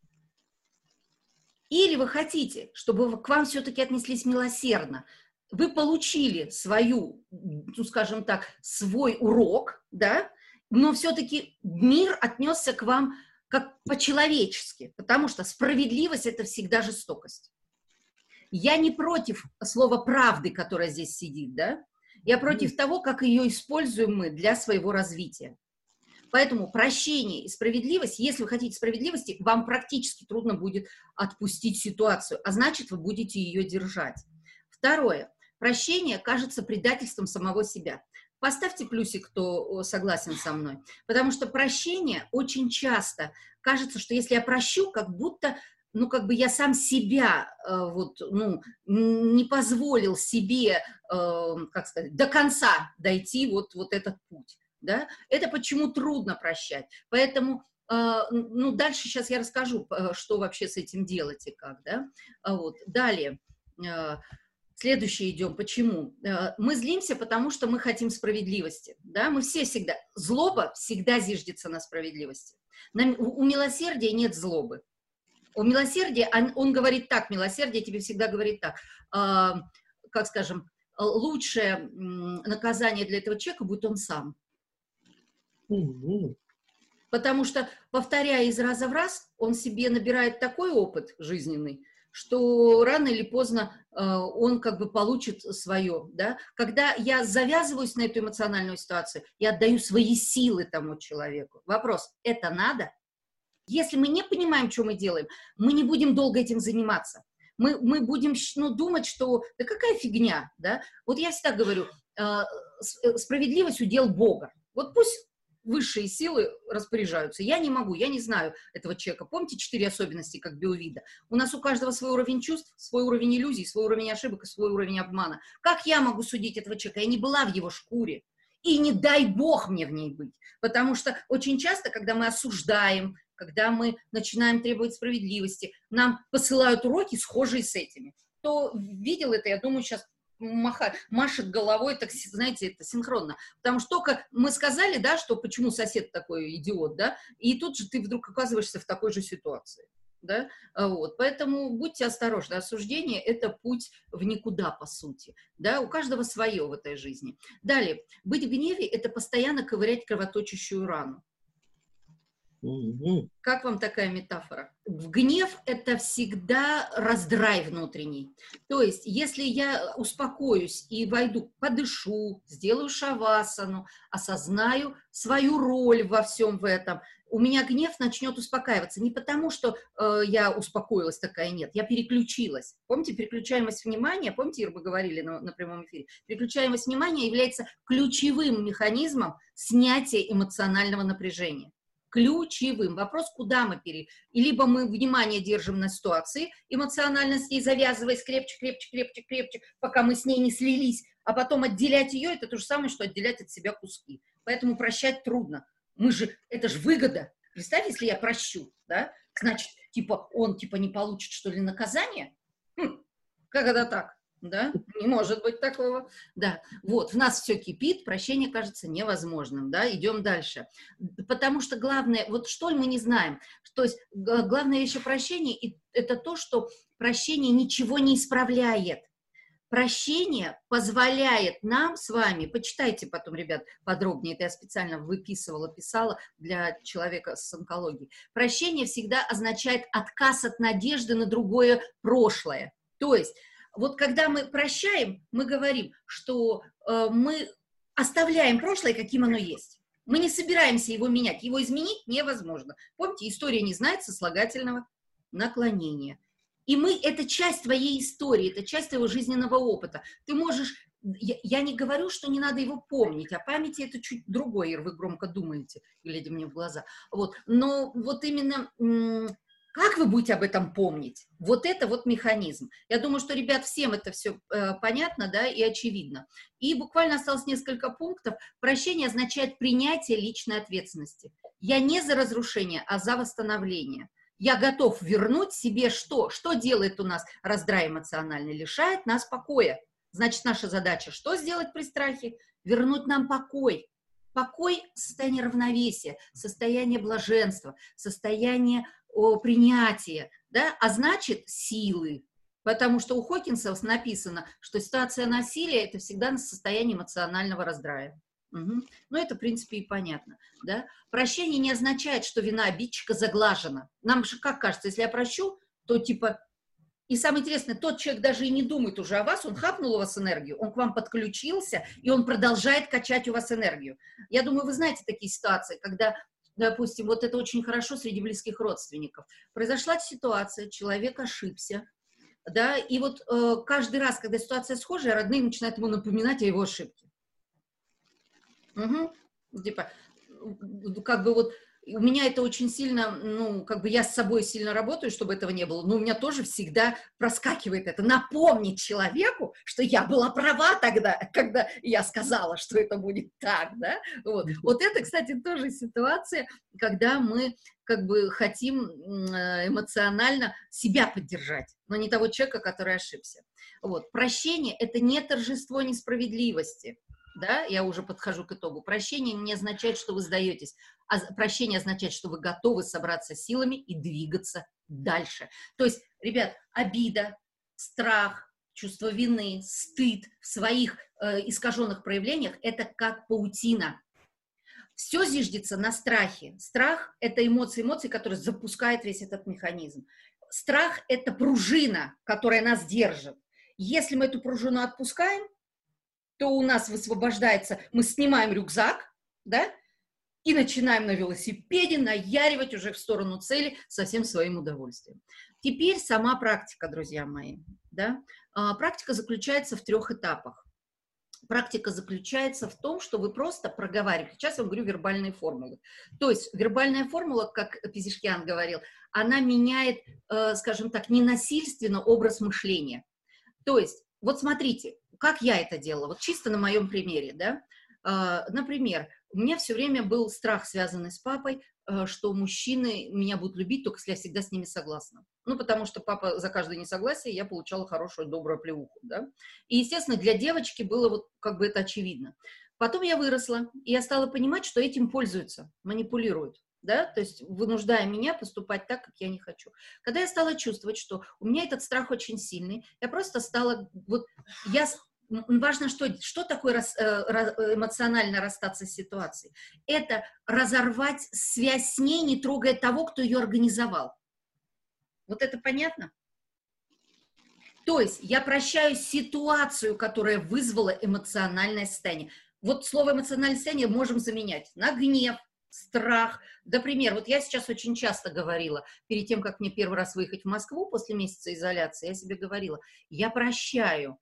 или вы хотите, чтобы к вам все-таки отнеслись милосердно, вы получили скажем так, свой урок, да, но все-таки мир отнесся к вам как по-человечески, потому что справедливость – это всегда жестокость. Я не против слова «правды», которое здесь сидит, да? Я против того, как ее используем мы для своего развития. Поэтому прощение и справедливость, если вы хотите справедливости, вам практически трудно будет отпустить ситуацию, а значит, вы будете ее держать. Второе. Прощение кажется предательством самого себя. Поставьте плюсик, кто согласен со мной. Потому что прощение очень часто кажется, что если я прощу, как будто ну, как бы я сам себя, вот, ну, не позволил себе, как сказать, до конца дойти вот этот путь, да, это почему трудно прощать. Поэтому, ну, дальше сейчас я расскажу, что вообще с этим делать и как, да. Вот, далее. Следующее идем. Почему? Мы злимся, потому что мы хотим справедливости. Да? Мы все всегда... Злоба всегда зиждется на справедливости. У милосердия нет злобы. У милосердия, он говорит так, милосердие тебе всегда говорит так. Как скажем, лучшее наказание для этого человека будет он сам. Потому что, повторяя из раза в раз, он себе набирает такой опыт жизненный, что рано или поздно он как бы получит свое, да. Когда я завязываюсь на эту эмоциональную ситуацию, я отдаю свои силы тому человеку. Вопрос, это надо? Если мы не понимаем, что мы делаем, мы не будем долго этим заниматься. Мы будем, ну, думать, что да какая фигня, да. Вот я всегда говорю, справедливость удел Бога. Вот пусть высшие силы распоряжаются. Я не могу, я не знаю этого человека. Помните 4 особенности как биовида? У нас у каждого свой уровень чувств, свой уровень иллюзий, свой уровень ошибок и свой уровень обмана. Как я могу судить этого человека? Я не была в его шкуре. И не дай Бог мне в ней быть. Потому что очень часто, когда мы осуждаем, когда мы начинаем требовать справедливости, нам посылают уроки, схожие с этими. Кто видел это, я думаю, сейчас машет головой, так, знаете, это синхронно. Потому что только мы сказали, да, что почему сосед такой идиот, да, и тут же ты вдруг оказываешься в такой же ситуации, да, вот. Поэтому будьте осторожны. Осуждение – это путь в никуда, по сути, да, у каждого свое в этой жизни. Далее, быть в гневе – это постоянно ковырять кровоточащую рану. Как вам такая метафора? В гнев – это всегда раздрай внутренний. То есть, если я успокоюсь и войду, подышу, сделаю шавасану, осознаю свою роль во всем в этом, у меня гнев начнет успокаиваться. Не потому, что я успокоилась такая, нет, я переключилась. Помните, переключаемость внимания, помните, Ир, мы говорили на прямом эфире, переключаемость внимания является ключевым механизмом снятия эмоционального напряжения. Ключевым. Вопрос, куда мы И либо мы внимание держим на ситуации, эмоционально с ней завязываясь крепче, пока мы с ней не слились, а потом отделять ее, это то же самое, что отделять от себя куски. Поэтому прощать трудно. Это же выгода. Представь, если я прощу, да, значит, типа, он, типа, не получит, что ли, наказание? Как это так? Да, не может быть такого. Да, вот, в нас все кипит, прощение кажется невозможным, да, идем дальше. Потому что главное, вот что мы не знаем, то есть главная вещь о прощении, это то, что прощение ничего не исправляет. Прощение позволяет нам с вами, почитайте потом, ребят, подробнее, это я специально писала для человека с онкологией. Прощение всегда означает отказ от надежды на другое прошлое. То есть, вот когда мы прощаем, мы говорим, что мы оставляем прошлое, каким оно есть. Мы не собираемся его менять, его изменить невозможно. Помните, история не знает сослагательного наклонения. И это часть твоей истории, это часть твоего жизненного опыта. Ты можешь, я не говорю, что не надо его помнить, а памяти это чуть другое, Ир, вы громко думаете, глядя мне в глаза. Вот. Но вот именно, как вы будете об этом помнить? Вот это вот механизм. Я думаю, что, ребят, всем это все понятно, да, и очевидно. И буквально осталось несколько пунктов. Прощение означает принятие личной ответственности. Я не за разрушение, а за восстановление. Я готов вернуть себе что? Что делает у нас раздрай эмоциональный? Лишает нас покоя. Значит, наша задача что сделать при страхе? Вернуть нам покой. Покой – состояние равновесия, состояние блаженства, состояние принятия, да? А значит, силы. Потому что у Хокинса написано, что ситуация насилия – это всегда состояние эмоционального раздрая. Угу. Ну, это, в принципе, и понятно. Да? Прощение не означает, что вина обидчика заглажена. Нам же как кажется, если я прощу, то типа... И самое интересное, тот человек даже и не думает уже о вас, он хапнул у вас энергию, он к вам подключился, и он продолжает качать у вас энергию. Я думаю, вы знаете такие ситуации, когда, допустим, вот это очень хорошо среди близких родственников. Произошла ситуация, человек ошибся, да, и вот каждый раз, когда ситуация схожая, родные начинают ему напоминать о его ошибке. Угу. Типа, как бы вот, у меня это очень сильно, ну, как бы я с собой сильно работаю, чтобы этого не было, но у меня тоже всегда проскакивает это. Напомнить человеку, что я была права тогда, когда я сказала, что это будет так, да? Вот это, кстати, тоже ситуация, когда мы как бы хотим эмоционально себя поддержать, но не того человека, который ошибся. Вот. Прощение – это не торжество несправедливости. Да, я уже подхожу к итогу. Прощение не означает, что вы сдаетесь, а прощение означает, что вы готовы собраться силами и двигаться дальше. То есть, ребят, обида, страх, чувство вины, стыд в своих искаженных проявлениях – это как паутина. Все зиждется на страхе. Страх – это эмоции, которые запускают весь этот механизм. Страх – это пружина, которая нас держит. Если мы эту пружину отпускаем, то у нас высвобождается, мы снимаем рюкзак, да, и начинаем на велосипеде наяривать уже в сторону цели со всем своим удовольствием. Теперь сама практика, друзья мои, да. Практика заключается в 3 этапах. Практика заключается в том, что вы просто проговариваете. Сейчас я вам говорю вербальные формулы. То есть вербальная формула, как Пизишкиан говорил, она меняет, скажем так, ненасильственно образ мышления. То есть, вот смотрите, как я это делала, вот чисто на моем примере, да. Например, у меня все время был страх, связанный с папой, что мужчины меня будут любить, только если я всегда с ними согласна. Ну, потому что папа за каждое несогласие я получала хорошую, добрую оплеуху, да. И, естественно, для девочки было вот как бы это очевидно. Потом я выросла, и я стала понимать, что этим пользуются, манипулируют. Да, то есть вынуждая меня поступать так, как я не хочу. Когда я стала чувствовать, что у меня этот страх очень сильный, я просто стала, вот, важно, что такое эмоционально расстаться с ситуацией. Это разорвать связь с ней, не трогая того, кто ее организовал. Вот это понятно? То есть я прощаю ситуацию, которая вызвала эмоциональное состояние. Вот слово эмоциональное состояние можем заменять на гнев, страх. Например, вот я сейчас очень часто говорила, перед тем, как мне первый раз выехать в Москву после месяца изоляции, я себе говорила, я прощаю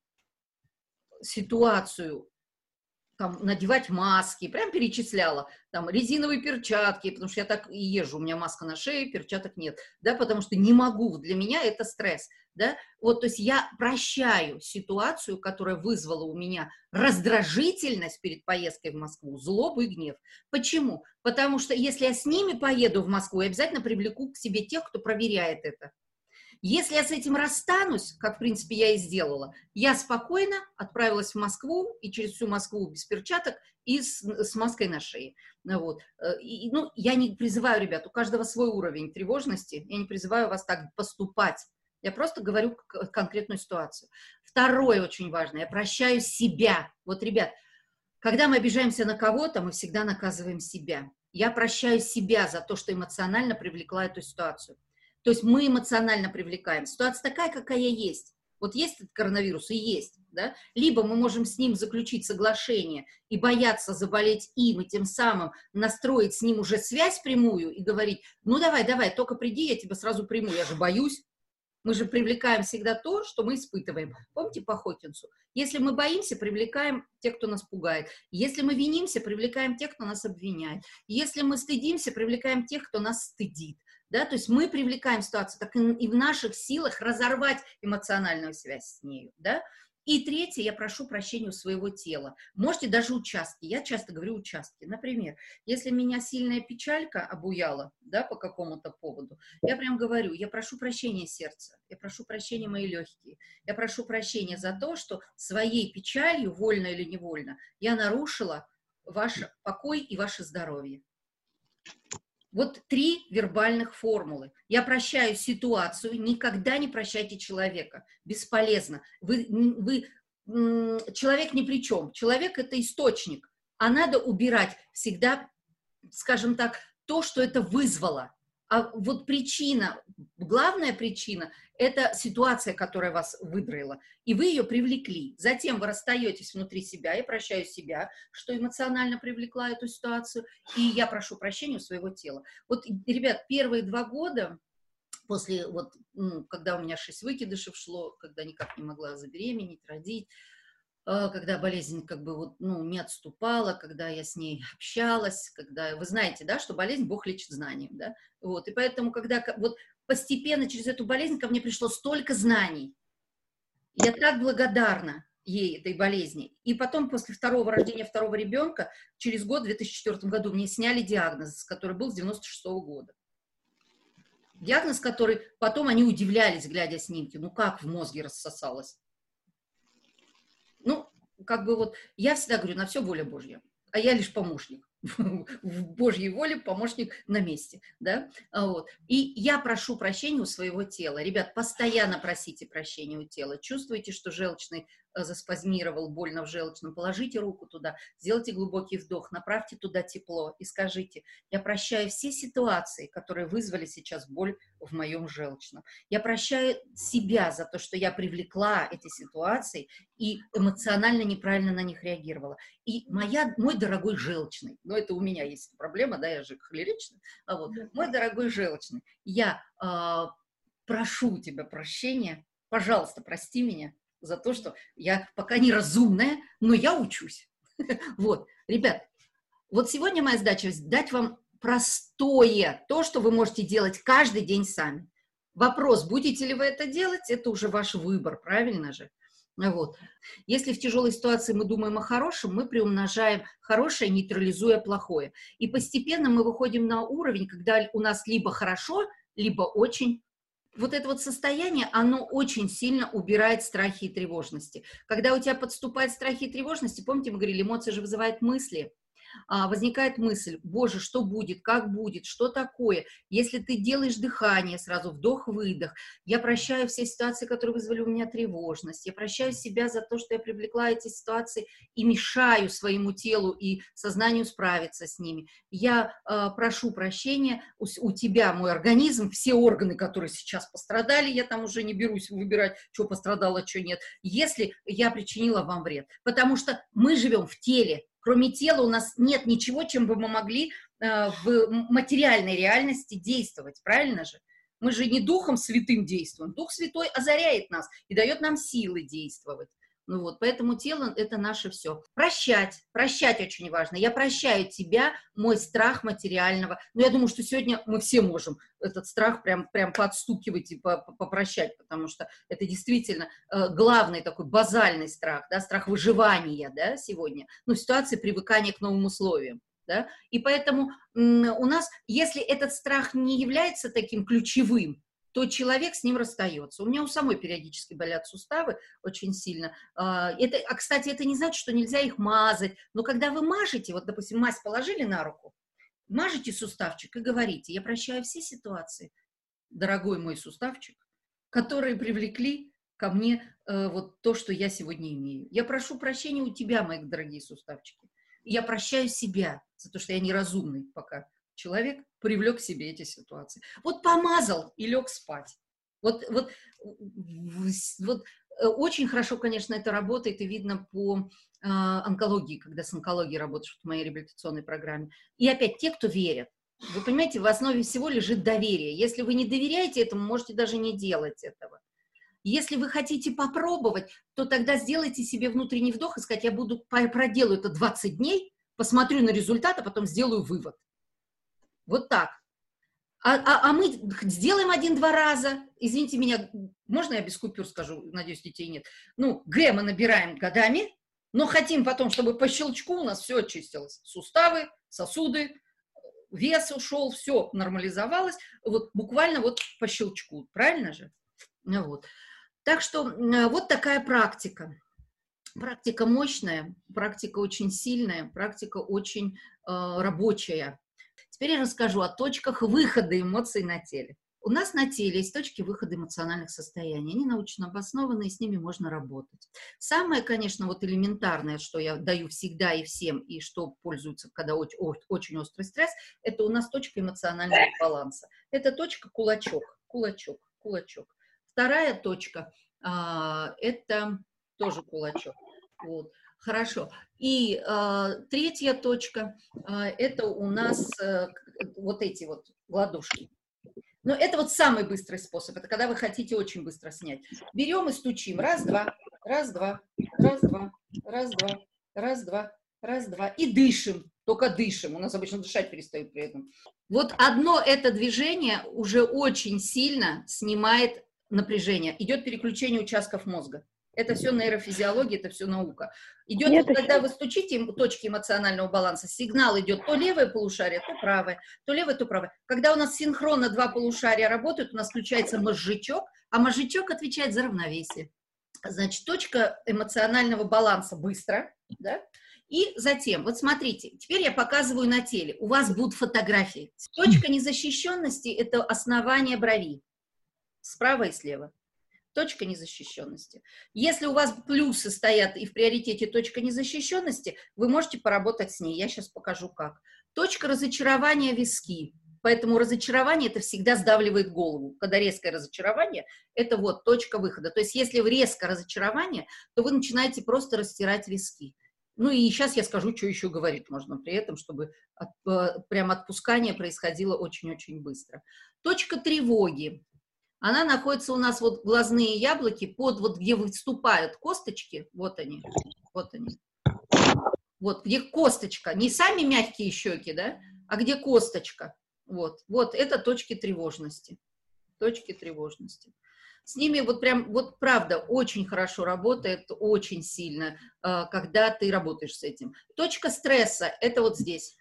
ситуацию, там, надевать маски, прям перечисляла, там, резиновые перчатки, потому что я так и езжу, у меня маска на шее, перчаток нет, да, потому что не могу, для меня это стресс, да, вот, то есть я прощаю ситуацию, которая вызвала у меня раздражительность перед поездкой в Москву, злобу и гнев. Почему? Потому что если я с ними поеду в Москву, я обязательно привлеку к себе тех, кто проверяет это. Если я с этим расстанусь, как, в принципе, я и сделала, я спокойно отправилась в Москву, и через всю Москву без перчаток, и с маской на шее. Вот. Ну, я не призываю, ребят, у каждого свой уровень тревожности, я не призываю вас так поступать. Я просто говорю конкретную ситуацию. Второе очень важное, я прощаю себя. Вот, ребят, когда мы обижаемся на кого-то, мы всегда наказываем себя. Я прощаю себя за то, что эмоционально привлекла эту ситуацию. То есть мы эмоционально привлекаем. Ситуация такая, какая есть. Вот есть этот коронавирус и есть. Да? Либо мы можем с ним заключить соглашение и бояться заболеть им, и тем самым настроить с ним уже связь прямую и говорить, ну давай, только приди, я тебя сразу приму, я же боюсь. Мы же привлекаем всегда то, что мы испытываем. Помните по Хокинсу? Если мы боимся, привлекаем тех, кто нас пугает. Если мы винимся, привлекаем тех, кто нас обвиняет. Если мы стыдимся, привлекаем тех, кто нас стыдит. Да? То есть мы привлекаем ситуацию, так и в наших силах разорвать эмоциональную связь с нею. Да? И третье, я прошу прощения у своего тела. Можете даже участки. Я часто говорю участки. Например, если меня сильная печалька обуяла, да, по какому-то поводу, я прям говорю, я прошу прощения сердца, я прошу прощения мои легкие, я прошу прощения за то, что своей печалью, вольно или невольно, я нарушила ваш покой и ваше здоровье. Вот 3 вербальных формулы. Я прощаю ситуацию, никогда не прощайте человека. Бесполезно. Человек ни при чем. Человек – это источник. А надо убирать всегда, скажем так, то, что это вызвало. А вот причина, главная причина – это ситуация, которая вас выдрала, и вы ее привлекли. Затем вы расстаетесь внутри себя, я прощаю себя, что эмоционально привлекла эту ситуацию, и я прошу прощения у своего тела. Вот, ребят, первые 2 года, после, когда у меня 6 выкидышев шло, когда никак не могла забеременеть, родить, когда болезнь как бы вот, ну, не отступала, когда я с ней общалась, когда, вы знаете, да, что болезнь Бог лечит знанием, да, вот, и поэтому, когда вот постепенно через эту болезнь ко мне пришло столько знаний, я так благодарна ей, этой болезни. И потом, после рождения второго ребенка, через год, в 2004 году, мне сняли диагноз, который был с 96-го года. Диагноз, который потом они удивлялись, глядя снимки, ну как в мозге рассосалось. Ну, как бы вот, я всегда говорю, на все воля Божья, а я лишь помощник. В Божьей воле помощник на месте, да, вот. И я прошу прощения у своего тела. Ребят, постоянно просите прощения у тела. Чувствуете, что желчный заспазмировал, больно в желчном, положите руку туда, сделайте глубокий вдох, направьте туда тепло и скажите: я прощаю все ситуации, которые вызвали сейчас боль в моем желчном. Я прощаю себя за то, что я привлекла эти ситуации и эмоционально неправильно на них реагировала. И мой дорогой желчный, но это у меня есть проблема, да, я же холеричный, вот, мой дорогой желчный, я прошу у тебя прощения, пожалуйста, прости меня за то, что я пока не разумная, но я учусь. Вот, ребят, вот сегодня моя задача дать вам простое, то, что вы можете делать каждый день сами. Вопрос, будете ли вы это делать, это уже ваш выбор, правильно же? Вот. Если в тяжелой ситуации мы думаем о хорошем, мы приумножаем хорошее, нейтрализуя плохое. И постепенно мы выходим на уровень, когда у нас либо хорошо, либо очень. Вот это вот состояние, оно очень сильно убирает страхи и тревожности. Когда у тебя подступают страхи и тревожности, помните, мы говорили, эмоции же вызывают мысли. Возникает мысль: боже, что будет, как будет, что такое? Если ты делаешь дыхание, сразу вдох-выдох, я прощаю все ситуации, которые вызвали у меня тревожность, я прощаю себя за то, что я привлекла эти ситуации и мешаю своему телу и сознанию справиться с ними. Я прошу прощения у тебя, мой организм, все органы, которые сейчас пострадали, я там уже не берусь выбирать, что пострадало, что нет, если я причинила вам вред. Потому что мы живем в теле. Кроме тела у нас нет ничего, чем бы мы могли в материальной реальности действовать, правильно же? Мы же не Духом Святым действуем. Дух Святой озаряет нас и дает нам силы действовать. Ну вот, поэтому тело – это наше все. Прощать очень важно. Я прощаю тебя, мой страх материального. Но я думаю, что сегодня мы все можем этот страх прям подстукивать и попрощать, потому что это действительно главный такой базальный страх, да, страх выживания, да, сегодня, ну, в ситуации привыкания к новым условиям. Да? И поэтому у нас, если этот страх не является таким ключевым, то человек с ним расстается. У меня у самой периодически болят суставы очень сильно. Кстати, это не значит, что нельзя их мазать, но когда вы мажете, вот, допустим, мазь положили на руку, мажете суставчик и говорите: я прощаю все ситуации, дорогой мой суставчик, которые привлекли ко мне вот то, что я сегодня имею. Я прошу прощения у тебя, мои дорогие суставчики. Я прощаю себя за то, что я неразумный пока человек, привлек к себе эти ситуации. Вот помазал и лег спать. Вот очень хорошо, конечно, это работает, и видно по онкологии, когда с онкологией работаешь в моей реабилитационной программе. И опять, те, кто верят. Вы понимаете, в основе всего лежит доверие. Если вы не доверяете этому, можете даже не делать этого. Если вы хотите попробовать, то тогда сделайте себе внутренний вдох и сказать: я проделаю это 20 дней, посмотрю на результат, а потом сделаю вывод. Вот так. А мы сделаем 1-2 раза. Извините меня, можно я без купюр скажу? Надеюсь, детей нет. Ну, Г мы набираем годами, но хотим потом, чтобы по щелчку у нас все очистилось. Суставы, сосуды, вес ушел, все нормализовалось. Вот буквально вот по щелчку. Правильно же? Вот. Так что вот такая практика. Практика мощная, практика очень сильная, практика очень рабочая. Теперь я расскажу о точках выхода эмоций на теле. У нас на теле есть точки выхода эмоциональных состояний. Они научно обоснованы, и с ними можно работать. Самое, конечно, вот элементарное, что я даю всегда и всем, и что пользуются, когда очень острый стресс, это у нас точка эмоционального баланса. Это точка кулачок. Вторая точка это тоже кулачок. Вот. Хорошо. И третья точка это у нас вот эти вот ладошки. Но это вот самый быстрый способ. Это когда вы хотите очень быстро снять. Берем и стучим. Раз, два, раз, два, раз, два, раз, два, раз, два, раз, два. И дышим, только дышим. У нас обычно дышать перестают при этом. Вот одно это движение уже очень сильно снимает напряжение. Идет переключение участков мозга. Это все нейрофизиология, это все наука. Идет, вот, когда вы стучите точки эмоционального баланса, сигнал идет то левое полушарие, то правое, то левое, то правое. Когда у нас синхронно два полушария работают, у нас включается мозжечок, а мозжечок отвечает за равновесие. Значит, точка эмоционального баланса быстро, да? И затем, вот смотрите, теперь я показываю на теле. У вас будут фотографии. Точка незащищенности – это основание брови. Справа и слева. Точка незащищенности. Если у вас плюсы стоят и в приоритете точка незащищенности, вы можете поработать с ней. Я сейчас покажу как. Точка разочарования виски. Поэтому разочарование – это всегда сдавливает голову. Когда резкое разочарование – это вот точка выхода. То есть если резко разочарование, то вы начинаете просто растирать виски. Ну и сейчас я скажу, что еще говорить можно при этом, чтобы прям отпускание происходило очень-очень быстро. Точка тревоги. Она находится у нас вот глазные яблоки, под вот где выступают косточки, вот они, вот где косточка, не сами мягкие щеки, да, а где косточка, вот это точки тревожности, С ними вот прям, вот правда, очень хорошо работает, очень сильно, когда ты работаешь с этим. Точка стресса, это вот здесь,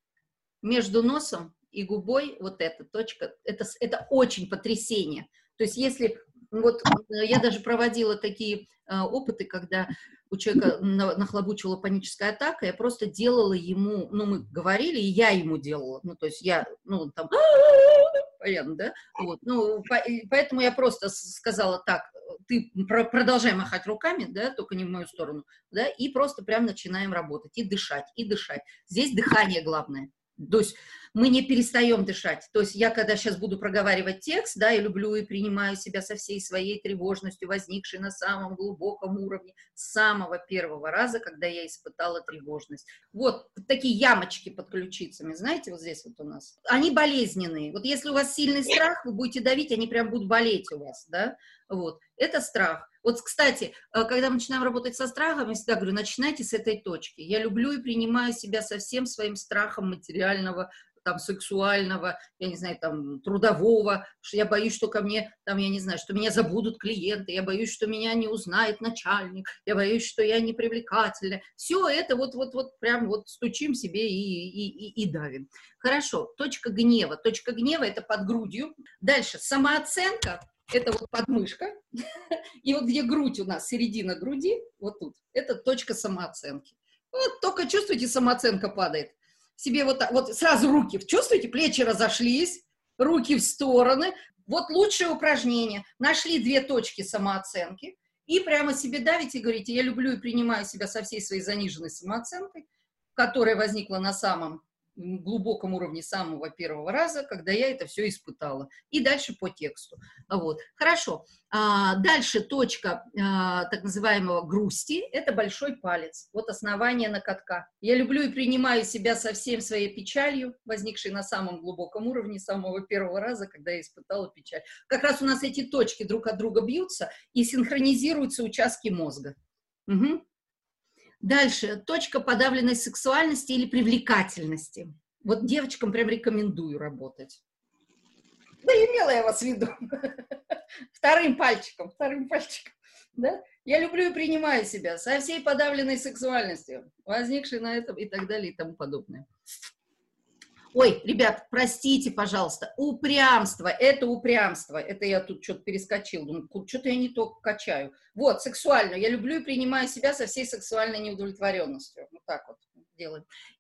между носом и губой, вот эта точка, это очень потрясение. То есть если, вот я даже проводила такие опыты, когда у человека нахлобучивала паническая атака, я просто делала ему, ну, мы говорили, и я ему делала, ну, то есть я, ну, там, понятно, да? Вот, ну, поэтому я просто сказала так, ты продолжай махать руками, да, только не в мою сторону, да, и просто прям начинаем работать, и дышать. Здесь дыхание главное. То есть мы не перестаем дышать. То есть я, когда сейчас буду проговаривать текст, да, я люблю и принимаю себя со всей своей тревожностью, возникшей на самом глубоком уровне, с самого первого раза, когда я испытала тревожность. Вот такие ямочки под ключицами, знаете, вот здесь вот у нас. Они болезненные. Вот если у вас сильный страх, вы будете давить, они прям будут болеть у вас, да. Вот. Это страх. Вот, кстати, когда мы начинаем работать со страхом, я всегда говорю, начинайте с этой точки. Я люблю и принимаю себя со всем своим страхом материального, там, сексуального, я не знаю, там, трудового, что я боюсь, что ко мне, там, я не знаю, что меня забудут клиенты, я боюсь, что меня не узнает начальник, я боюсь, что я непривлекательна. Все это вот прям вот стучим себе и давим. Хорошо, точка гнева. Точка гнева – это под грудью. Дальше, самооценка. Это вот подмышка, и вот где грудь у нас, середина груди, вот тут, это точка самооценки. Вот только чувствуете, самооценка падает. Себе вот так, вот сразу руки, чувствуете, плечи разошлись, руки в стороны. Вот лучшее упражнение. Нашли две точки самооценки, и прямо себе давите и говорите, я люблю и принимаю себя со всей своей заниженной самооценкой, которая возникла на самом глубоком уровне самого первого раза, когда я это все испытала. И дальше по тексту. Вот. Хорошо. Дальше точка так называемого грусти – это большой палец. Вот основание накатка. Я люблю и принимаю себя со всем своей печалью, возникшей на самом глубоком уровне самого первого раза, когда я испытала печаль. Как раз у нас эти точки друг от друга бьются и синхронизируются участки мозга. Угу. Дальше, точка подавленной сексуальности или привлекательности. Вот девочкам прям рекомендую работать. Да имела я вас в виду. Вторым пальчиком. Да? Я люблю и принимаю себя со всей подавленной сексуальностью, возникшей на этом и так далее и тому подобное. Ой, ребят, простите, пожалуйста, упрямство, это я тут что-то перескочил, думаю, что-то я не то качаю. Вот, сексуально, я люблю и принимаю себя со всей сексуальной неудовлетворенностью, вот так вот делаем.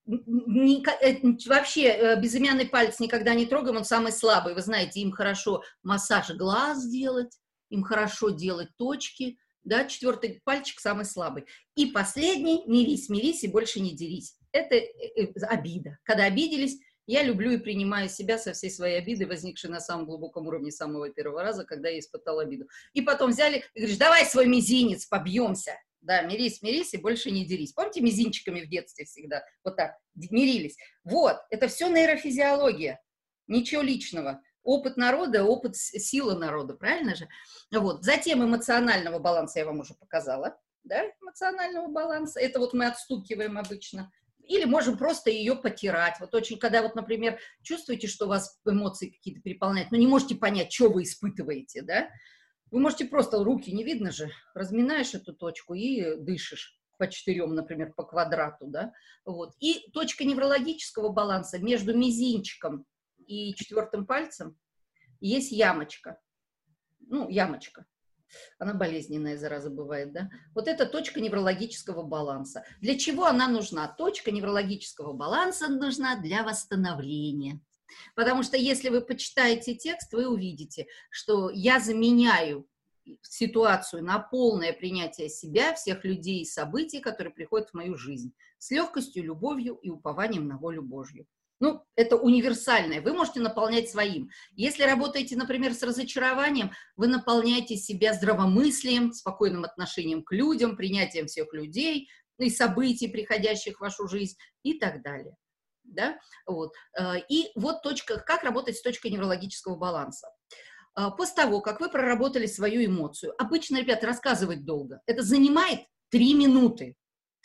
Вообще, безымянный палец никогда не трогаем, он самый слабый, вы знаете, им хорошо массаж глаз делать, им хорошо делать точки, да, четвертый пальчик самый слабый. И последний, мирись и больше не дерись. Это обида, когда обиделись. Я люблю и принимаю себя со всей своей обидой, возникшей на самом глубоком уровне самого первого раза, когда я испытала обиду. И потом взяли и говоришь, давай свой мизинец, побьемся. Да, мирись и больше не дерись. Помните, мизинчиками в детстве всегда вот так мирились? Вот, это все нейрофизиология, ничего личного. Опыт народа, опыт сила народа, правильно же? Вот. Затем эмоционального баланса я вам уже показала. да, эмоционального баланса. Это вот мы отстукиваем обычно. Или можем просто ее потирать. Вот очень, когда вот, например, чувствуете, что вас эмоции какие-то переполняют, но не можете понять, что вы испытываете, да, вы можете просто, руки не видно же, разминаешь эту точку и дышишь по 4, например, по квадрату, да, вот. И точка неврологического баланса между мизинчиком и 4 пальцем есть ямочка. Ну, ямочка. Она болезненная, зараза, бывает, да? Вот это точка неврологического баланса. Для чего она нужна? Точка неврологического баланса нужна для восстановления. Потому что если вы почитаете текст, вы увидите, что я заменяю ситуацию на полное принятие себя, всех людей и событий, которые приходят в мою жизнь, с легкостью, любовью и упованием на волю Божью. Ну, это универсальное, вы можете наполнять своим. Если работаете, например, с разочарованием, вы наполняете себя здравомыслием, спокойным отношением к людям, принятием всех людей и событий, приходящих в вашу жизнь и так далее. Да? Вот. И вот точка, как работать с точкой неврологического баланса. После того, как вы проработали свою эмоцию, обычно, ребят, рассказывать долго, это занимает 3 минуты,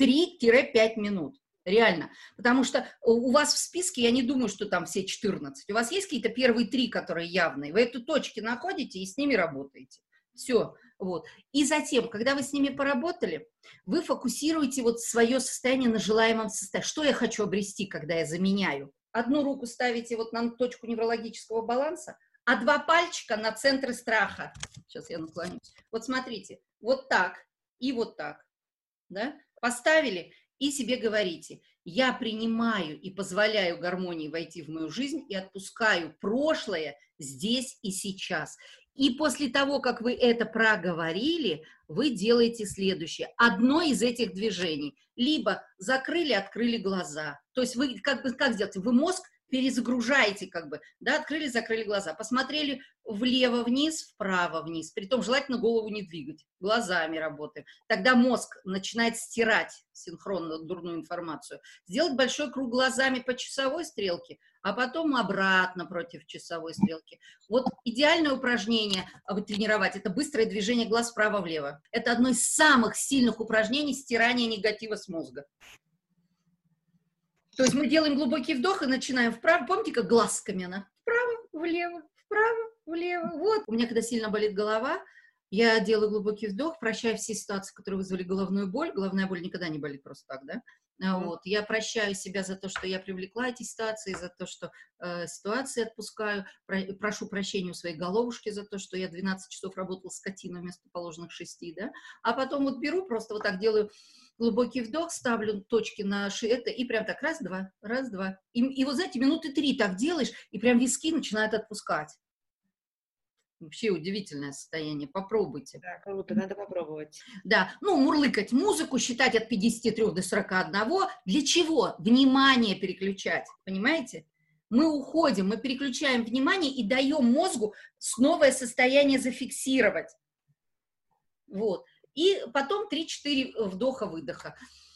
3-5 минут. Реально. Потому что у вас в списке, я не думаю, что там все 14. У вас есть какие-то первые 3, которые явные. Вы эту точки находите и с ними работаете. Все. Вот. И затем, когда вы с ними поработали, вы фокусируете вот свое состояние на желаемом состоянии. Что я хочу обрести, когда я заменяю? Одну руку ставите вот на точку неврологического баланса, а 2 пальчика на центры страха. Сейчас я наклонюсь. Вот смотрите. Вот так и вот так. Да? Поставили. И себе говорите, я принимаю и позволяю гармонии войти в мою жизнь и отпускаю прошлое здесь и сейчас. И после того, как вы это проговорили, вы делаете следующее. Одно из этих движений. Либо закрыли, открыли глаза. То есть вы как сделаете? Вы мозг перезагружаете да, открыли, закрыли глаза, посмотрели влево-вниз, вправо-вниз, притом желательно голову не двигать, глазами работаем. Тогда мозг начинает стирать синхронно дурную информацию. Сделать большой круг глазами по часовой стрелке, а потом обратно против часовой стрелки. Вот идеальное упражнение тренировать – это быстрое движение глаз вправо-влево. Это одно из самых сильных упражнений стирания негатива с мозга. То есть мы делаем глубокий вдох и начинаем вправо. Помните, как глазками она? Вправо, влево. Вот. У меня, когда сильно болит голова, я делаю глубокий вдох, прощаю все ситуации, которые вызвали головную боль. Головная боль никогда не болит просто так, да? Вот. Я прощаю себя за то, что я привлекла эти ситуации, за то, что ситуации отпускаю. Прошу прощения у своей головушки за то, что я 12 часов работала скотиной вместо положенных 6, да? А потом вот беру, просто вот так делаю глубокий вдох, ставлю точки на это, и прям так раз-два. И вот, знаете, минуты 3 так делаешь, и прям виски начинают отпускать. Вообще удивительное состояние. Попробуйте. Да, круто, надо попробовать. Да, ну, мурлыкать музыку, считать от 53 до 41. Для чего? Внимание переключать, понимаете? Мы уходим, мы переключаем внимание и даем мозгу новое состояние зафиксировать. Вот. И потом 3-4 вдоха-выдоха.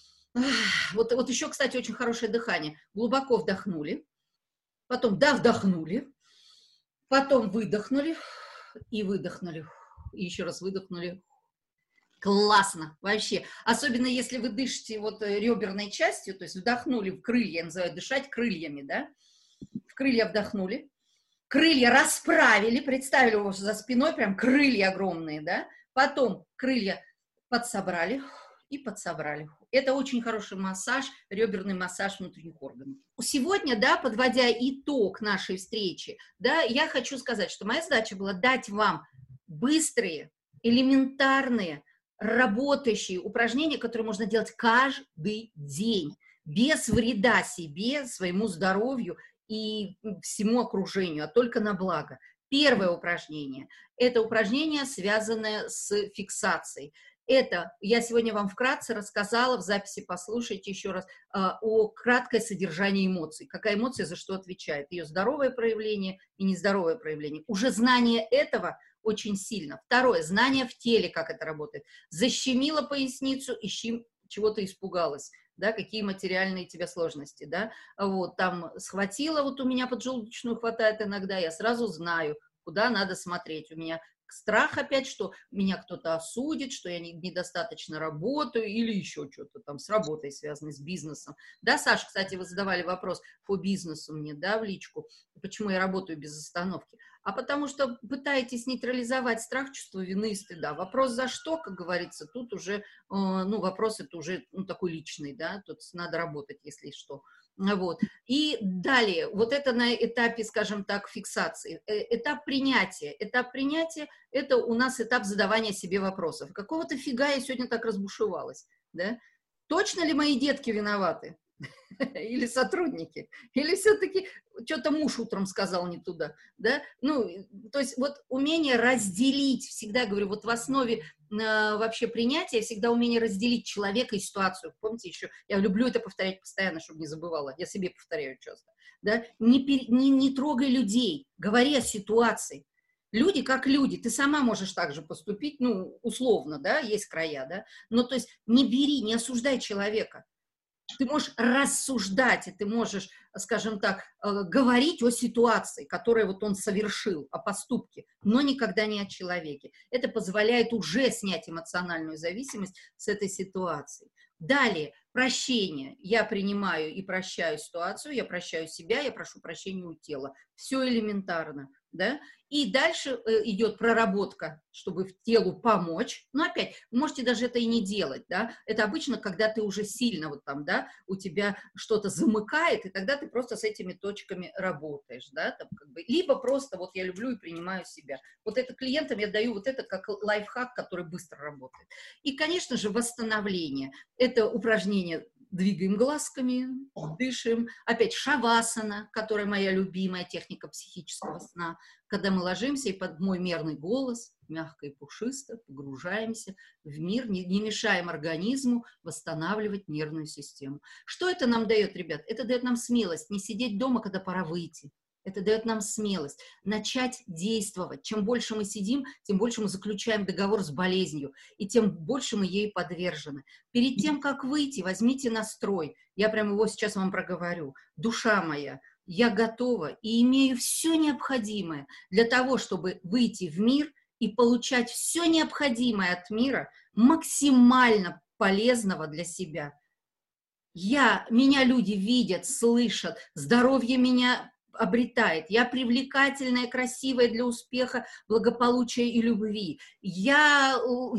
Вот еще, кстати, очень хорошее дыхание. Глубоко вдохнули, потом вдохнули, потом выдохнули и выдохнули. И еще раз выдохнули. Классно, вообще. Особенно если вы дышите вот реберной частью, то есть вдохнули в крылья, я называю дышать крыльями, да? В крылья вдохнули, крылья расправили, представили его за спиной, прям крылья огромные, да? Потом крылья подсобрали и подсобрали. Это очень хороший массаж, реберный массаж внутренних органов. Сегодня, да, подводя итог нашей встречи, да, я хочу сказать, что моя задача была дать вам быстрые, элементарные, работающие упражнения, которые можно делать каждый день, без вреда себе, своему здоровью и всему окружению, а только на благо. Первое упражнение – это упражнение, связанное с фиксацией. Это я сегодня вам вкратце рассказала, в записи послушайте еще раз, о краткое содержании эмоций. Какая эмоция за что отвечает, ее здоровое проявление и нездоровое проявление. Уже знание этого очень сильно. Второе, знание в теле, как это работает. Защемило поясницу, чего-то испугалась. Да, какие материальные тебе сложности, да, вот, там схватила, вот у меня поджелудочную хватает иногда, я сразу знаю, куда надо смотреть, у меня Страх опять, что меня кто-то осудит, что я недостаточно работаю или еще что-то там с работой связанной, с бизнесом. Да, Саша, кстати, вы задавали вопрос по бизнесу мне, да, в личку, почему я работаю без остановки. А потому что пытаетесь нейтрализовать страх, чувство вины и стыда. Вопрос за что, как говорится, тут уже, вопрос это уже, такой личный, да, тут надо работать, если что. Вот. И далее, вот это на этапе, скажем так, фиксации. Этап принятия. Этап принятия – это у нас этап задавания себе вопросов. Какого-то фига я сегодня так разбушевалась, да? Точно ли мои детки виноваты? Или сотрудники? Или все-таки что-то муж утром сказал не туда, да? То есть вот умение разделить, всегда говорю, вот в основе вообще принятия всегда умение разделить человека и ситуацию. Помните еще, я люблю это повторять постоянно, чтобы не забывала, я себе повторяю часто, да? Не трогай людей, говори о ситуации. Люди как люди, ты сама можешь так же поступить, условно, да, есть края, да, но то есть не бери, не осуждай человека. Ты можешь рассуждать, и ты можешь, скажем так, говорить о ситуации, которую вот он совершил, о поступке, но никогда не о человеке. Это позволяет уже снять эмоциональную зависимость с этой ситуации. Далее, прощение. Я принимаю и прощаю ситуацию, я прощаю себя, я прошу прощения у тела. Все элементарно, да? И дальше идет проработка, чтобы телу помочь. Но опять, вы можете даже это и не делать, да? Это обычно, когда ты уже сильно вот там, да, у тебя что-то замыкает, и тогда ты просто с этими точками работаешь, да? Там, как бы, либо просто вот я люблю и принимаю себя. Вот это клиентам я даю вот это как лайфхак, который быстро работает. И, конечно же, восстановление. Это упражнение. Двигаем глазками, дышим. Опять шавасана, которая моя любимая техника психического сна, когда мы ложимся и под мой мерный голос, мягко и пушисто, погружаемся в мир, не мешаем организму восстанавливать нервную систему. Что это нам дает, ребят? Это дает нам смелость не сидеть дома, когда пора выйти. Это дает нам смелость начать действовать. Чем больше мы сидим, тем больше мы заключаем договор с болезнью, и тем больше мы ей подвержены. Перед тем, как выйти, возьмите настрой. Я прямо его сейчас вам проговорю. Душа моя, я готова и имею все необходимое для того, чтобы выйти в мир и получать все необходимое от мира, максимально полезного для себя. Меня люди видят, слышат, здоровье меня обретает, я привлекательная, красивая для успеха, благополучия и любви. Я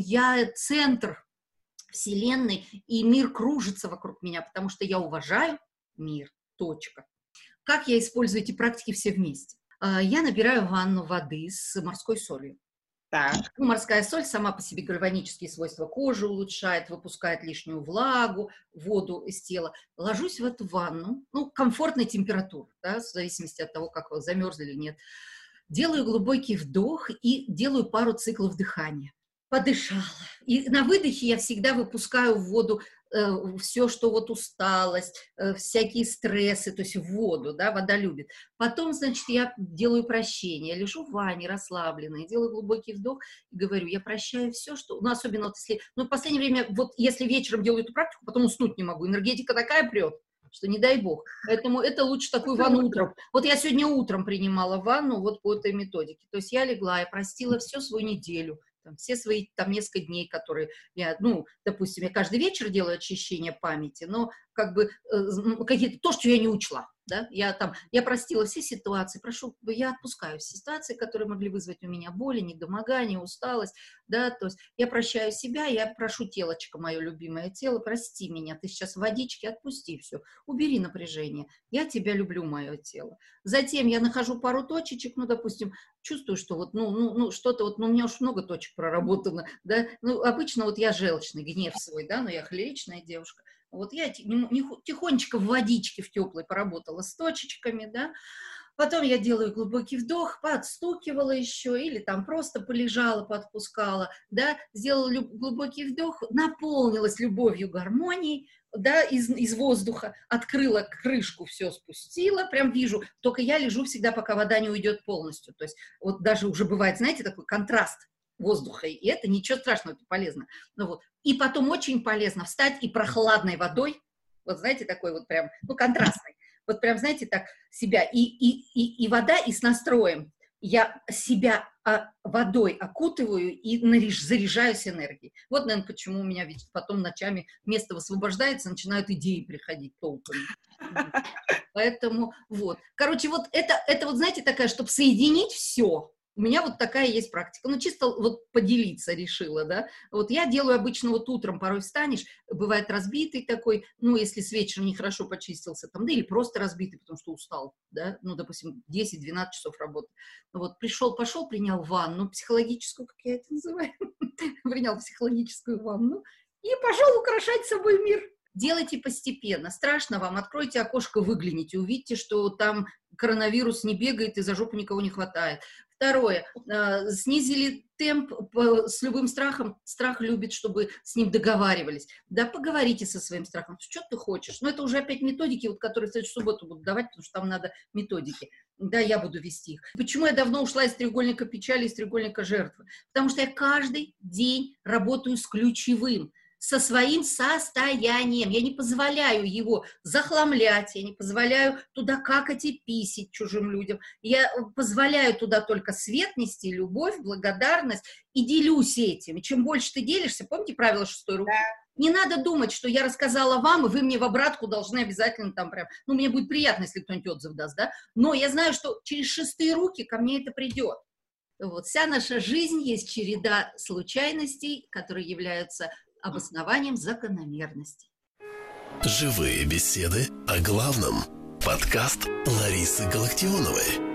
центр Вселенной, и мир кружится вокруг меня, потому что я уважаю мир. Точка. Как я использую эти практики все вместе? Я набираю ванну воды с морской солью. Так. Морская соль сама по себе гальванические свойства кожи улучшает, выпускает лишнюю влагу, воду из тела. Ложусь в эту ванну, комфортной температуры, да, в зависимости от того, как вы замерзли или нет. Делаю глубокий вдох и делаю пару циклов дыхания. Подышала. И на выдохе я всегда выпускаю в воду все, что вот усталость, всякие стрессы, то есть в воду, да, вода любит. Потом, значит, я делаю прощение, лежу в ванне расслабленная, делаю глубокий вдох и говорю, я прощаю все, что... особенно вот если... в последнее время, вот если вечером делаю эту практику, потом уснуть не могу, энергетика такая прет, что не дай бог. Поэтому это лучше такую ванну утром. Вот я сегодня утром принимала ванну вот по этой методике. То есть я легла, я простила всю свою неделю, все свои несколько дней, которые я, допустим, я каждый вечер делаю очищение памяти, но как бы какие-то, то, что я не учла, да, я простила все ситуации, я отпускаю все ситуации, которые могли вызвать у меня боли, недомогание, усталость, да, то есть я прощаю себя, я прошу телочко, мое любимое тело, прости меня, ты сейчас в водичке, отпусти все, убери напряжение, я тебя люблю, мое тело. Затем я нахожу пару точечек, допустим, чувствую, что вот, что-то вот, у меня уж много точек проработано, да, обычно вот я желчный, гнев свой, да, но я холеричная девушка, вот я тихонечко в водичке в теплой поработала с точечками, да, потом я делаю глубокий вдох, подстукивала еще, или просто полежала, подпускала, да, сделала глубокий вдох, наполнилась любовью, гармонией, да, из воздуха, открыла крышку, все спустила, прям вижу, только я лежу всегда, пока вода не уйдет полностью, то есть вот даже уже бывает, знаете, такой контраст воздуха, и это ничего страшного, это полезно. И потом очень полезно встать и прохладной водой, вот знаете, такой вот прям, контрастной, вот прям, знаете, так себя, и вода, и с настроем, я себя водой окутываю и заряжаюсь энергией. Вот, наверное, почему у меня ведь потом ночами место высвобождается, начинают идеи приходить толпами. Поэтому вот. Короче, вот это вот, знаете, такая, чтобы соединить все. У меня вот такая есть практика. Ну, чисто вот поделиться решила, да. Вот я делаю обычно вот утром, порой встанешь, бывает разбитый такой, ну, если с вечера нехорошо почистился, там, да, или просто разбитый, потому что устал, да, ну, допустим, 10-12 часов работы. Вот, пошел, принял ванну психологическую, как я это называю, принял психологическую ванну и пошел украшать собой мир. Делайте постепенно. Страшно вам, откройте окошко, выгляните, увидите, что там коронавирус не бегает и за жопу никого не хватает. Второе, снизили темп с любым страхом. Страх любит, чтобы с ним договаривались. Да, поговорите со своим страхом. Что ты хочешь? Но это уже опять методики, вот, которые в следующую субботу будут давать, потому что там надо методики. Да, я буду вести их. Почему я давно ушла из треугольника печали, из треугольника жертвы? Потому что я каждый день работаю с ключевым, со своим состоянием. Я не позволяю его захламлять, я не позволяю туда какать и писать чужим людям. Я позволяю туда только свет нести, любовь, благодарность и делюсь этим. И чем больше ты делишься, помните правило 6-й руки? Да. Не надо думать, что я рассказала вам, и вы мне в обратку должны обязательно там прям... Ну, мне будет приятно, если кто-нибудь отзыв даст, да? Но я знаю, что через 6-е руки ко мне это придет. Вот. Вся наша жизнь есть череда случайностей, которые являются обоснованием закономерностей. Живые беседы о главном. Подкаст Ларисы Галактионовой.